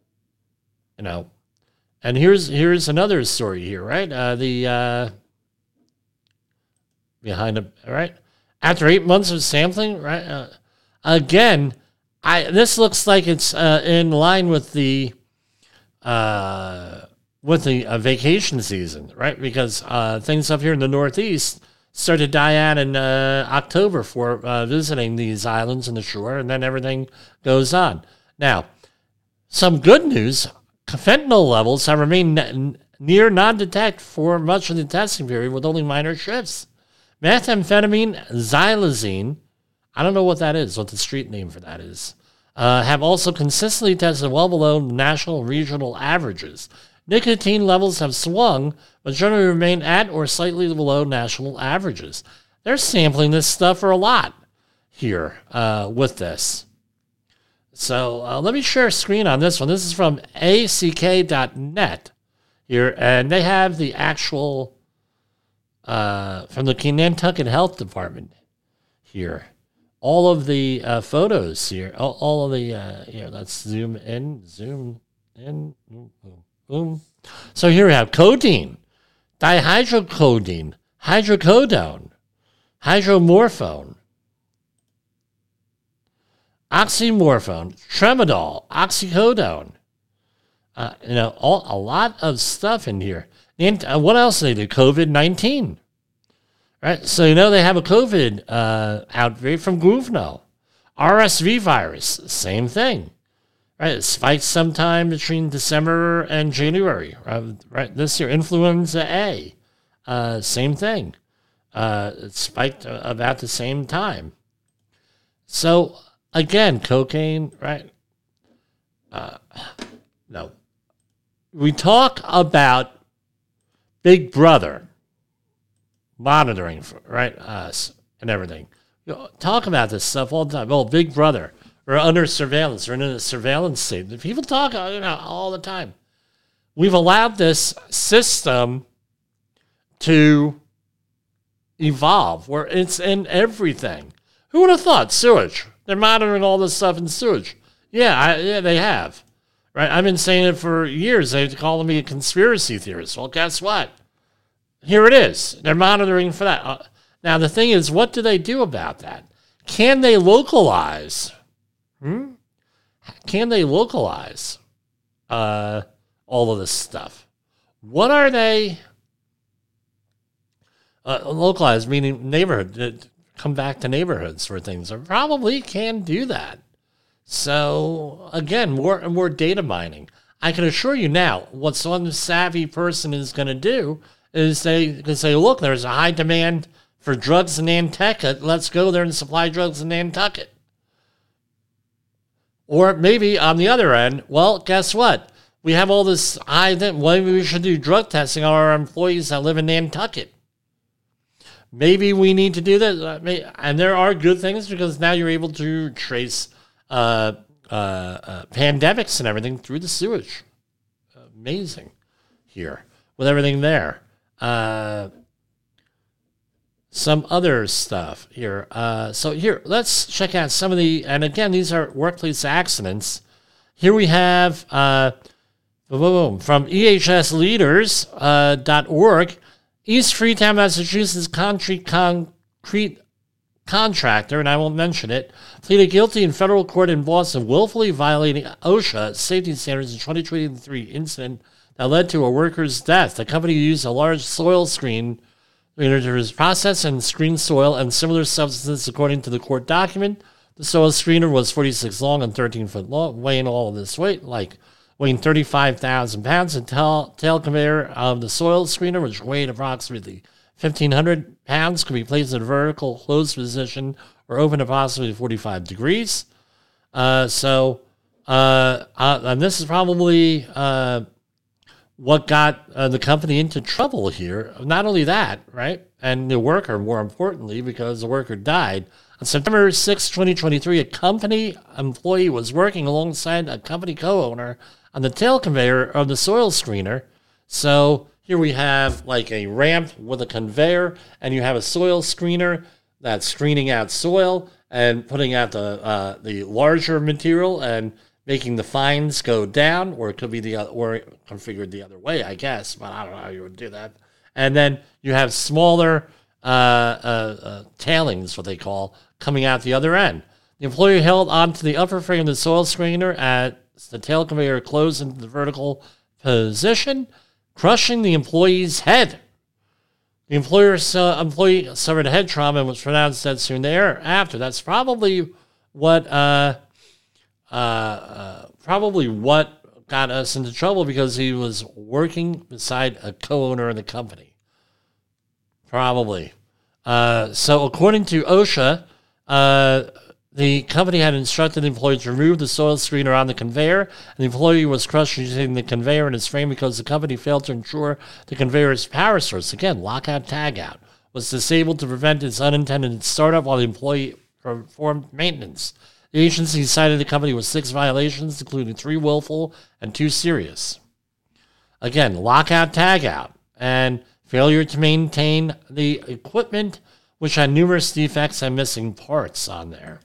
you know, and here's here's another story here, right? Uh, the uh, behind the right after eight months of sampling, right? Uh, again, I this looks like it's uh, in line with the uh, with the uh, vacation season, right? Because uh, things up here in the Northeast started to die out in uh, October for uh, visiting these islands and the shore, and then everything goes on. Now, some good news. Fentanyl levels have remained n- near non-detect for much of the testing period with only minor shifts. Methamphetamine, xylazine, I don't know what that is, what the street name for that is, uh, have also consistently tested well below national and regional averages. Nicotine levels have swung, but generally remain at or slightly below national averages. They're sampling this stuff for a lot here uh, with this. So uh, let me share a screen on this one. This is from A C K dot net here, and they have the actual, uh, from the Nantucket Health Department here. All of the uh, photos here, all, all of the, uh, here, let's zoom in, zoom in, boom, boom, boom. So here we have codeine, dihydrocodeine, hydrocodone, hydromorphone, oxymorphone, tramadol, oxycodone. Uh, you know, all, a lot of stuff in here. And uh, what else do they do? covid nineteen. Right? So, you know, they have a COVID uh, outbreak from Gruvno. R S V virus, same thing. Right? It spiked sometime between December and January. Uh, right? This year, influenza A, uh, same thing. Uh, it spiked about the same time. So, again, cocaine, right? Uh, no. We talk about Big Brother monitoring, for, right, us and everything. You know, talk about this stuff all the time. Oh, Big Brother. We're under surveillance. We're in a surveillance state. People talk you know, all the time. we've allowed this system to evolve where it's in everything. Who would have thought sewage? They're monitoring all this stuff in sewage. Yeah, I, yeah, they have. Right? I've been saying it for years. They're calling me a conspiracy theorist. Well, guess what? Here it is. They're monitoring for that. Uh, now, the thing is, what do they do about that? Can they localize? Hmm? Can they localize uh, all of this stuff? What are they uh, localized, meaning neighborhood, come back to neighborhoods for things? Or probably can do that. So, again, more and more data mining. I can assure you now, what some savvy person is going to do is they can say, look, there's a high demand for drugs in Nantucket. Let's go there and supply drugs in Nantucket. Or maybe on the other end, well, guess what? We have all this high thing. Maybe we should do drug testing on our employees that live in Nantucket. Maybe we need to do that. And there are good things because now you're able to trace uh, uh, uh, pandemics and everything through the sewage. Amazing here with everything there. Uh, some other stuff here. Uh, so here, let's check out some of the, and again, these are workplace accidents. Here we have uh, boom, boom, boom, from E H S leaders dot org, uh, East Freetown, Massachusetts concrete, concrete contractor, and I won't mention it, pleaded guilty in federal court in Boston, willfully violating OSHA safety standards in twenty twenty-three incident that led to a worker's death. The company used a large soil screen to process and screen soil and similar substances, according to the court document. The soil screener was forty-six long and thirteen foot long, weighing all of this weight, like weighing thirty-five thousand pounds. The tail, tail conveyor of the soil screener, which weighed approximately fifteen hundred pounds, could be placed in a vertical closed position or open approximately forty-five degrees. Uh, so, uh, uh, and this is probably uh, what got uh, the company into trouble here. Not only that, right? And the worker, more importantly, because the worker died. On September sixth, twenty twenty-three, a company employee was working alongside a company co-owner on the tail conveyor of the soil screener. So here we have like a ramp with a conveyor, and you have a soil screener that's screening out soil and putting out the uh, the larger material and making the fines go down, or it could be the other, or configured the other way, I guess. But I don't know how you would do that. And then you have smaller uh, uh, uh, tailings, what they call, coming out the other end. The employee held onto the upper frame of the soil screener as the tail conveyor closed into the vertical position, crushing the employee's head. The employer uh, employee suffered a head trauma and was pronounced dead soon thereafter. That's probably what uh, uh, uh, probably what got us into trouble, because he was working beside a co-owner in the company. Probably. Uh, so according to OSHA, uh, the company had instructed the employee to remove the soil screener on the conveyor, and the employee was crushed using the conveyor in its frame because the company failed to ensure the conveyor's power source, again, lockout tagout, was disabled to prevent its unintended startup while the employee performed maintenance. The agency cited the company with six violations, including three willful and two serious. Again, lockout tagout and failure to maintain the equipment, which had numerous defects and missing parts on there.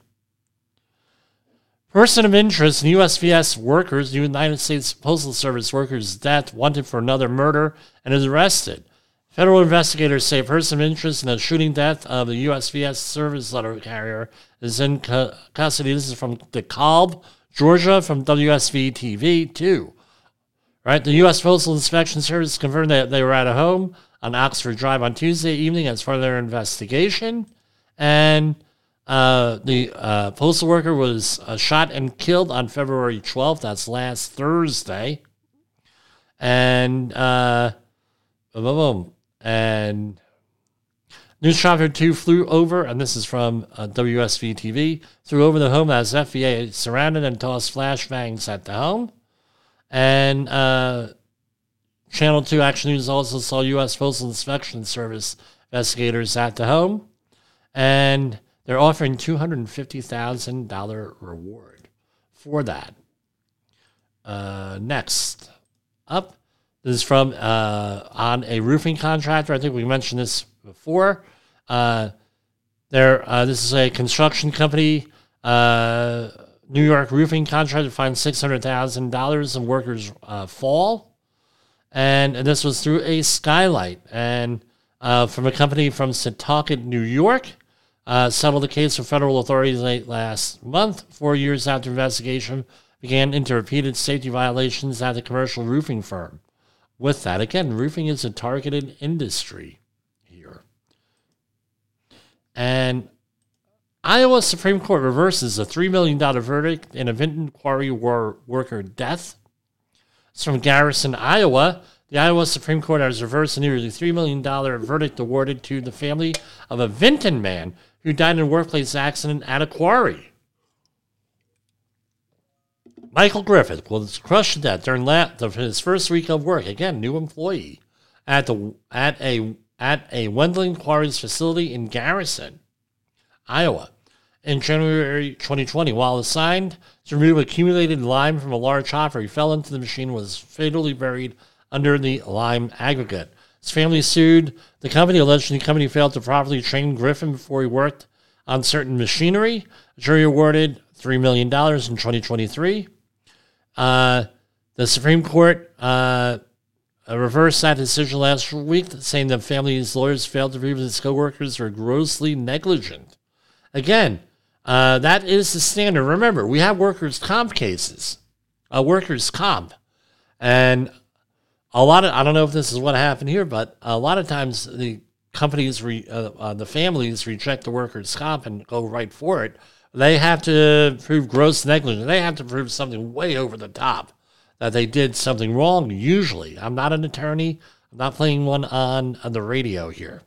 Person of interest in U S V S workers, United States Postal Service workers' death, wanted for another murder, and is arrested. Federal investigators say a person of interest in the shooting death of the U S V S service letter carrier is in cu- custody. This is from DeKalb, Georgia, from W S V T V two. Right, the U S Postal Inspection Service confirmed that they were at a home on Oxford Drive on Tuesday evening as part of their investigation, and uh, the uh, postal worker was uh, shot and killed on February twelfth. That's last Thursday, and uh, boom, boom, boom. And News Chopper two flew over, and this is from uh, W S V T V, flew over the home as F B A surrounded and tossed flashbangs at the home. And uh, Channel two Action News also saw U S Postal Inspection Service investigators at the home, and they're offering two hundred fifty thousand dollars reward for that. Uh, next up, This is from uh, on a roofing contractor. I think we mentioned this before. Uh, there, uh, this is a construction company. Uh, New York roofing contractor fined six hundred thousand dollars in workers' uh, fall. And, and this was through a skylight. And uh, from a company from Setauket, New York, uh, settled the case with federal authorities late last month, four years after investigation began into repeated safety violations at the commercial roofing firm. With that, again, roofing is a targeted industry here. And Iowa Supreme Court reverses a three million dollars verdict in a Vinton Quarry war worker death. It's from Garrison, Iowa. The Iowa Supreme Court has reversed a nearly three million dollars verdict awarded to the family of a Vinton man who died in a workplace accident at a quarry. Michael Griffith was crushed to death during la- his first week of work. Again, new employee at the at a at a Wendling Quarries facility in Garrison, Iowa, in January twenty twenty. While assigned to remove accumulated lime from a large hopper, he fell into the machine and was fatally buried under the lime aggregate. His family sued the company, alleging the company failed to properly train Griffin before he worked on certain machinery. The jury awarded three million dollars in twenty twenty-three. Uh, the Supreme Court uh, reversed that decision last week, saying the family's lawyers failed to prove that his co-workers were grossly negligent. Again, uh, that is the standard. Remember, we have workers' comp cases, uh, workers' comp. And a lot of, I don't know if this is what happened here, but a lot of times the companies, re, uh, uh, the families reject the workers' comp and go right for it. They have to prove gross negligence. They have to prove something way over the top, that they did something wrong, usually. I'm not an attorney. I'm not playing one on, on the radio here.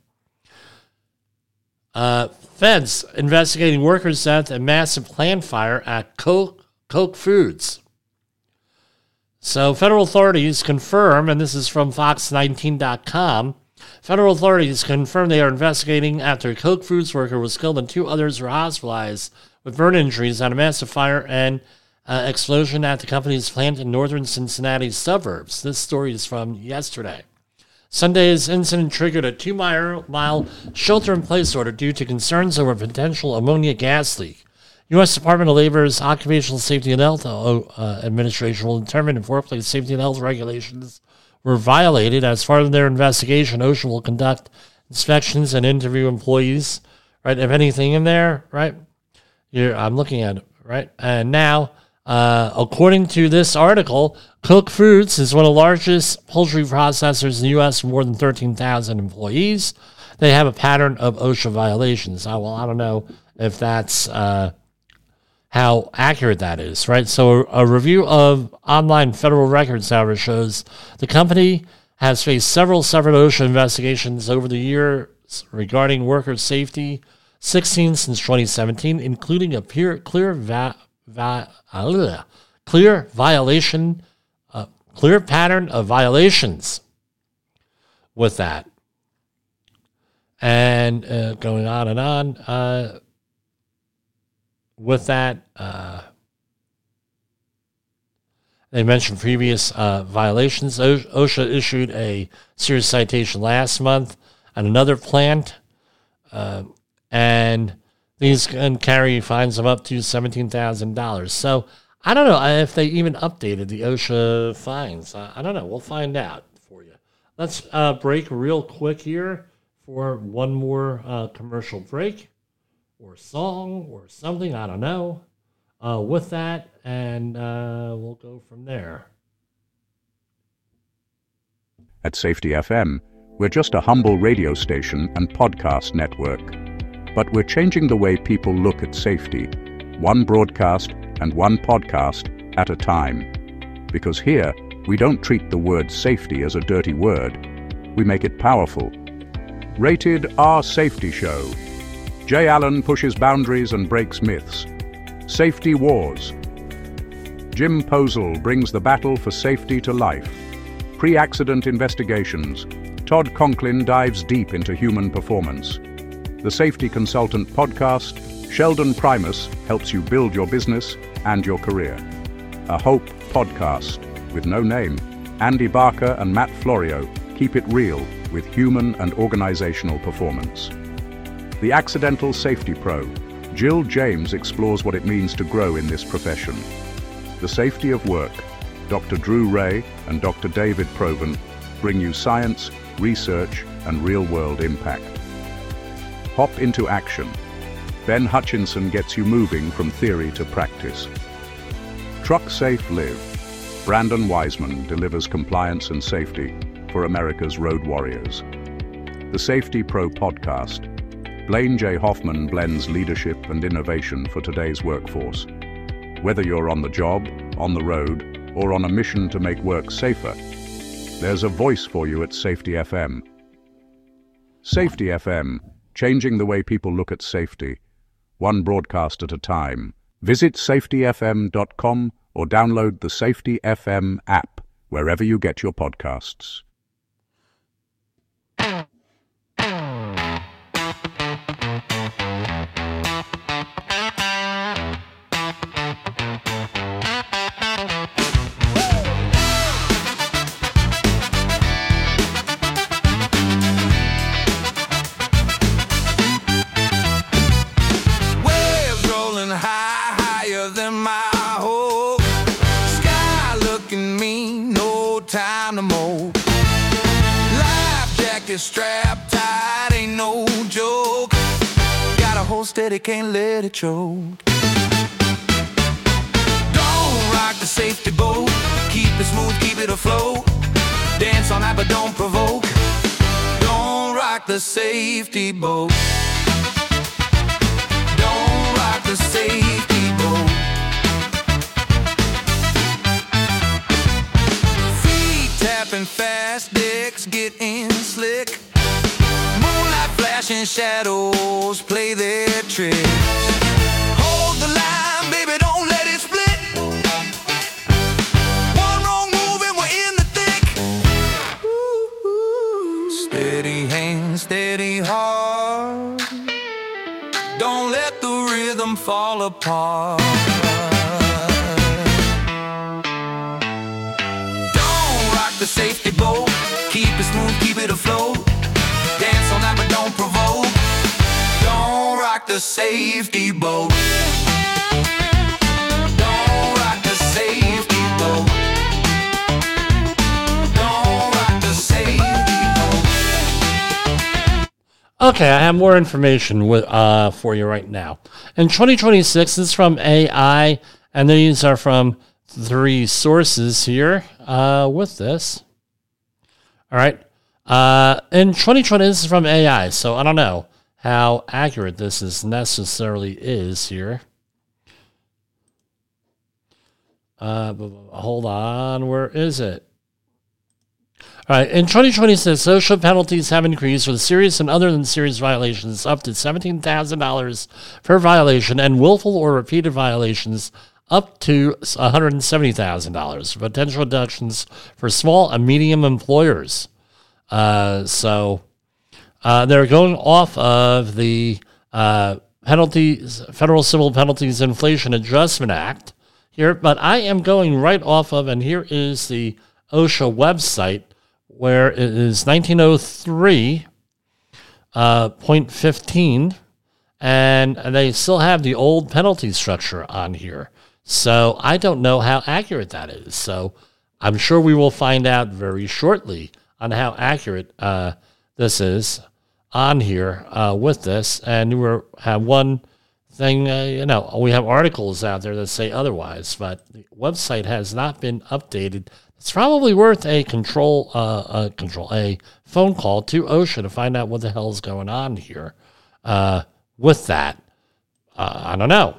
Uh, feds investigating workers' death and massive plant fire at Coke, Coke Foods. So federal authorities confirm, and this is from fox nineteen dot com, federal authorities confirm they are investigating after a Coke Foods worker was killed and two others were hospitalized with burn injuries at a massive fire and uh, explosion at the company's plant in northern Cincinnati suburbs. This story is from yesterday. Sunday's incident triggered a two-mile mile shelter-in-place order due to concerns over a potential ammonia gas leak. U S Department of Labor's Occupational Safety and Health uh, Administration will determine if workplace safety and health regulations were violated. As part of their investigation, OSHA will conduct inspections and interview employees, right? If anything in there, right? You're, I'm looking at it, right? And now, uh, according to this article, Cook Foods is one of the largest poultry processors in the U S with more than thirteen thousand employees. They have a pattern of OSHA violations. Uh, well, I don't know if that's uh, how accurate that is, right? So a, a review of online federal records, however, shows the company has faced several separate OSHA investigations over the years regarding worker safety, sixteen since twenty seventeen, including a pure, clear, va, va, uh, clear violation, uh, clear pattern of violations with that. And uh, going on and on uh, with that, uh, they mentioned previous uh, violations. O- OSHA issued a serious citation last month on another plant, uh, and these can carry fines of up to seventeen thousand dollars. So I don't know if they even updated the OSHA fines. I, I don't know. We'll find out for you. Let's uh, break real quick here for one more uh, commercial break or song or something. I don't know. Uh, with that, and uh, we'll go from there. At Safety F M, we're just a humble radio station and podcast network. But we're changing the way people look at safety, one broadcast and one podcast at a time. Because here, we don't treat the word safety as a dirty word. We make it powerful. Rated R Safety Show. Jay Allen pushes boundaries and breaks myths. Safety Wars. Jim Posel brings the battle for safety to life. Pre-accident investigations. Todd Conklin dives deep into human performance. The Safety Consultant Podcast, Sheldon Primus helps you build your business and your career. A Hope podcast with no name. Andy Barker and Matt Florio keep it real with human and organizational performance. The Accidental Safety Pro, Jill James explores what it means to grow in this profession. The Safety of Work, Doctor Drew Ray and Doctor David Proven bring you science, research, and real-world impact. Hop into action. Ben Hutchinson gets you moving from theory to practice. Truck Safe Live. Brandon Wiseman delivers compliance and safety for America's road warriors. The Safety Pro Podcast. Blaine J. Hoffman blends leadership and innovation for today's workforce. Whether you're on the job, on the road, or on a mission to make work safer, there's a voice for you at Safety F M. Safety F M, changing the way people look at safety, one broadcast at a time. Visit safety f m dot com or download the Safety F M app wherever you get your podcasts. Strapped tight, ain't no joke. Gotta hold steady, can't let it choke. Don't rock the safety boat. Keep it smooth, keep it afloat. Dance on that, but don't provoke. Don't rock the safety boat. Don't rock the safety boat. Feet tapping fast, decks getting slick. Moonlight flashing shadows play their tricks. Hold the line, baby, don't let it split. One wrong move and we're in the thick. Ooh, steady hand, steady heart. Don't let the rhythm fall apart. Don't rock the safety boat. Keep it smooth, keep it afloat. Dance on that, but don't provoke. Don't rock the safety boat. Don't rock the safety boat. Don't rock the safety boat. Okay, I have more information with, uh, for you right now. In twenty twenty-six, this is from A I, and these are from three sources here uh, with this. All right. Uh, in twenty twenty, this is from A I, so I don't know how accurate this is necessarily is here. Uh, hold on. Where is it? All right. In twenty twenty-six, social penalties have increased for serious and other than serious violations up to seventeen thousand dollars per violation, and willful or repeated violations up to one hundred seventy thousand dollars. Potential deductions for small and medium employers. Uh, so uh, they're going off of the uh, penalties, Federal Civil Penalties Inflation Adjustment Act here, but I am going right off of, and here is the OSHA website, where it is nineteen oh three uh, point fifteen, and they still have the old penalty structure on here. So I don't know how accurate that is. So I'm sure we will find out very shortly on how accurate uh, this is on here uh, with this. And we have one thing, uh, you know, we have articles out there that say otherwise, but the website has not been updated. It's probably worth a control, uh, a control, a phone call to OSHA to find out what the hell is going on here uh, with that. Uh, I don't know.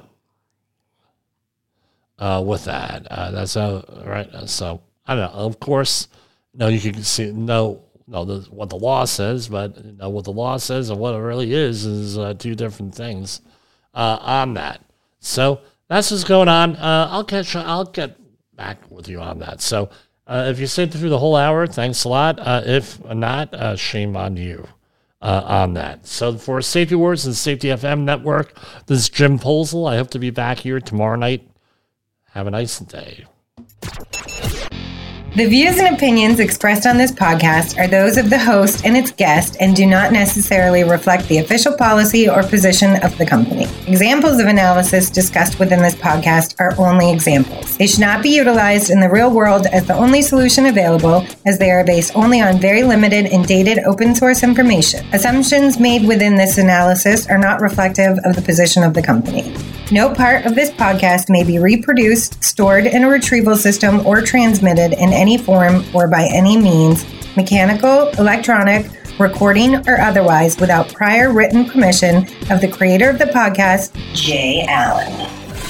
Uh, with that, uh, that's uh, right. So I don't know. Of course, no, you can see no, no, the, what the law says, but you know, what the law says and what it really is is uh, two different things uh, on that. So that's what's going on. Uh, I'll catch. I'll get back with you on that. So uh, if you stayed through the whole hour, thanks a lot. Uh, if not, uh, shame on you uh, on that. So for Safety Wars and Safety F M Network, this is Jim Posel. I hope to be back here tomorrow night. Have a nice day. The views and opinions expressed on this podcast are those of the host and its guest and do not necessarily reflect the official policy or position of the company. Examples of analysis discussed within this podcast are only examples. They should not be utilized in the real world as the only solution available, as they are based only on very limited and dated open source information. Assumptions made within this analysis are not reflective of the position of the company. No part of this podcast may be reproduced, stored in a retrieval system, or transmitted in any form or by any means, mechanical, electronic, recording, or otherwise, without prior written permission of the creator of the podcast, Jay Allen.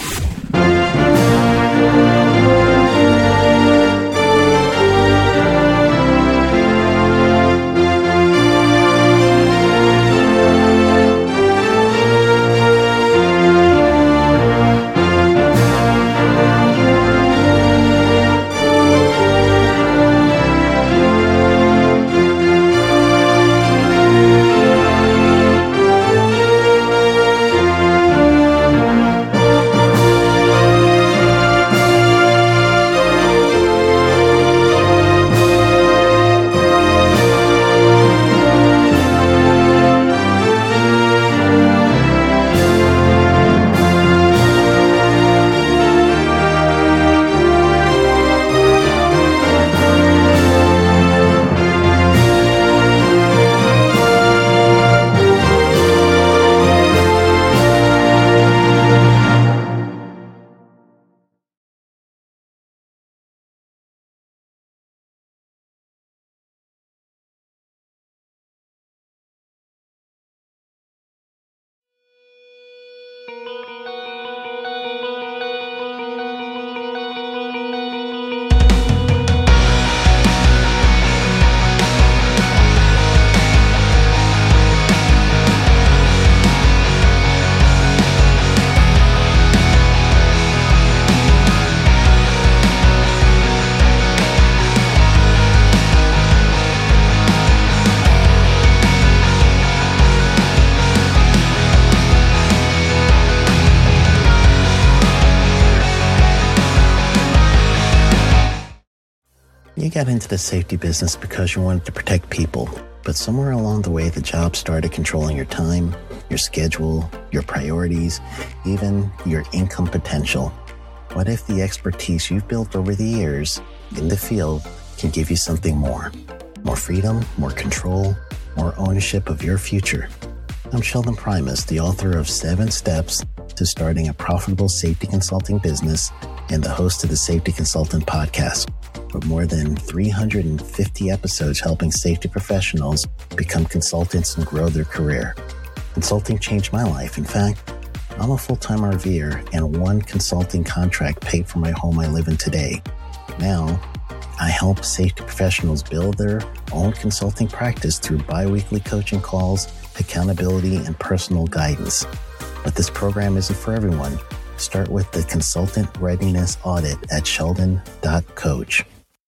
You got into the safety business because you wanted to protect people, but somewhere along the way, the job started controlling your time, your schedule, your priorities, even your income potential. What if the expertise you've built over the years in the field can give you something more? More freedom, more control, more ownership of your future. I'm Sheldon Primus, the author of Seven Steps to Starting a Profitable Safety Consulting Business and the host of the Safety Consultant Podcast, with more than three hundred fifty episodes helping safety professionals become consultants and grow their career. Consulting changed my life. In fact, I'm a full-time RVer, and one consulting contract paid for my home I live in today. Now, I help safety professionals build their own consulting practice through bi-weekly coaching calls, accountability, and personal guidance. But this program isn't for everyone. Start with the Consultant Readiness Audit at sheldon dot coach.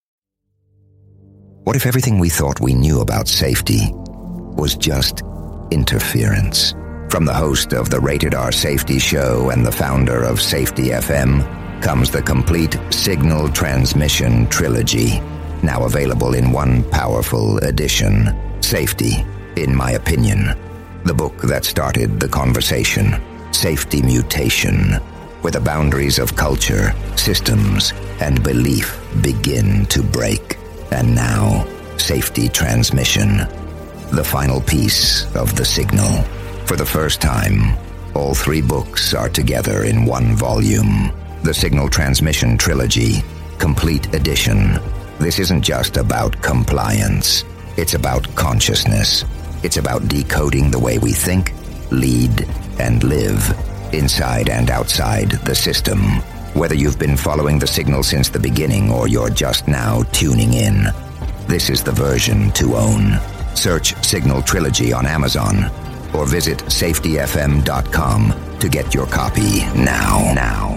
What if everything we thought we knew about safety was just interference? From the host of the Rated R Safety Show and the founder of Safety F M comes the complete Signal Transmission Trilogy, now available in one powerful edition. Safety, in my opinion, the book that started the conversation. Safety Mutation, where the boundaries of culture, systems, and belief begin to break. And now, Safety Transmission, the final piece of the signal. For the first time, all three books are together in one volume. The Signal Transmission Trilogy, Complete Edition. This isn't just about compliance. It's about consciousness. It's about decoding the way we think, lead, and live, inside and outside the system. Whether you've been following the signal since the beginning or you're just now tuning in, this is the version to own. Search Signal Trilogy on Amazon or visit safety f m dot com to get your copy now. Now.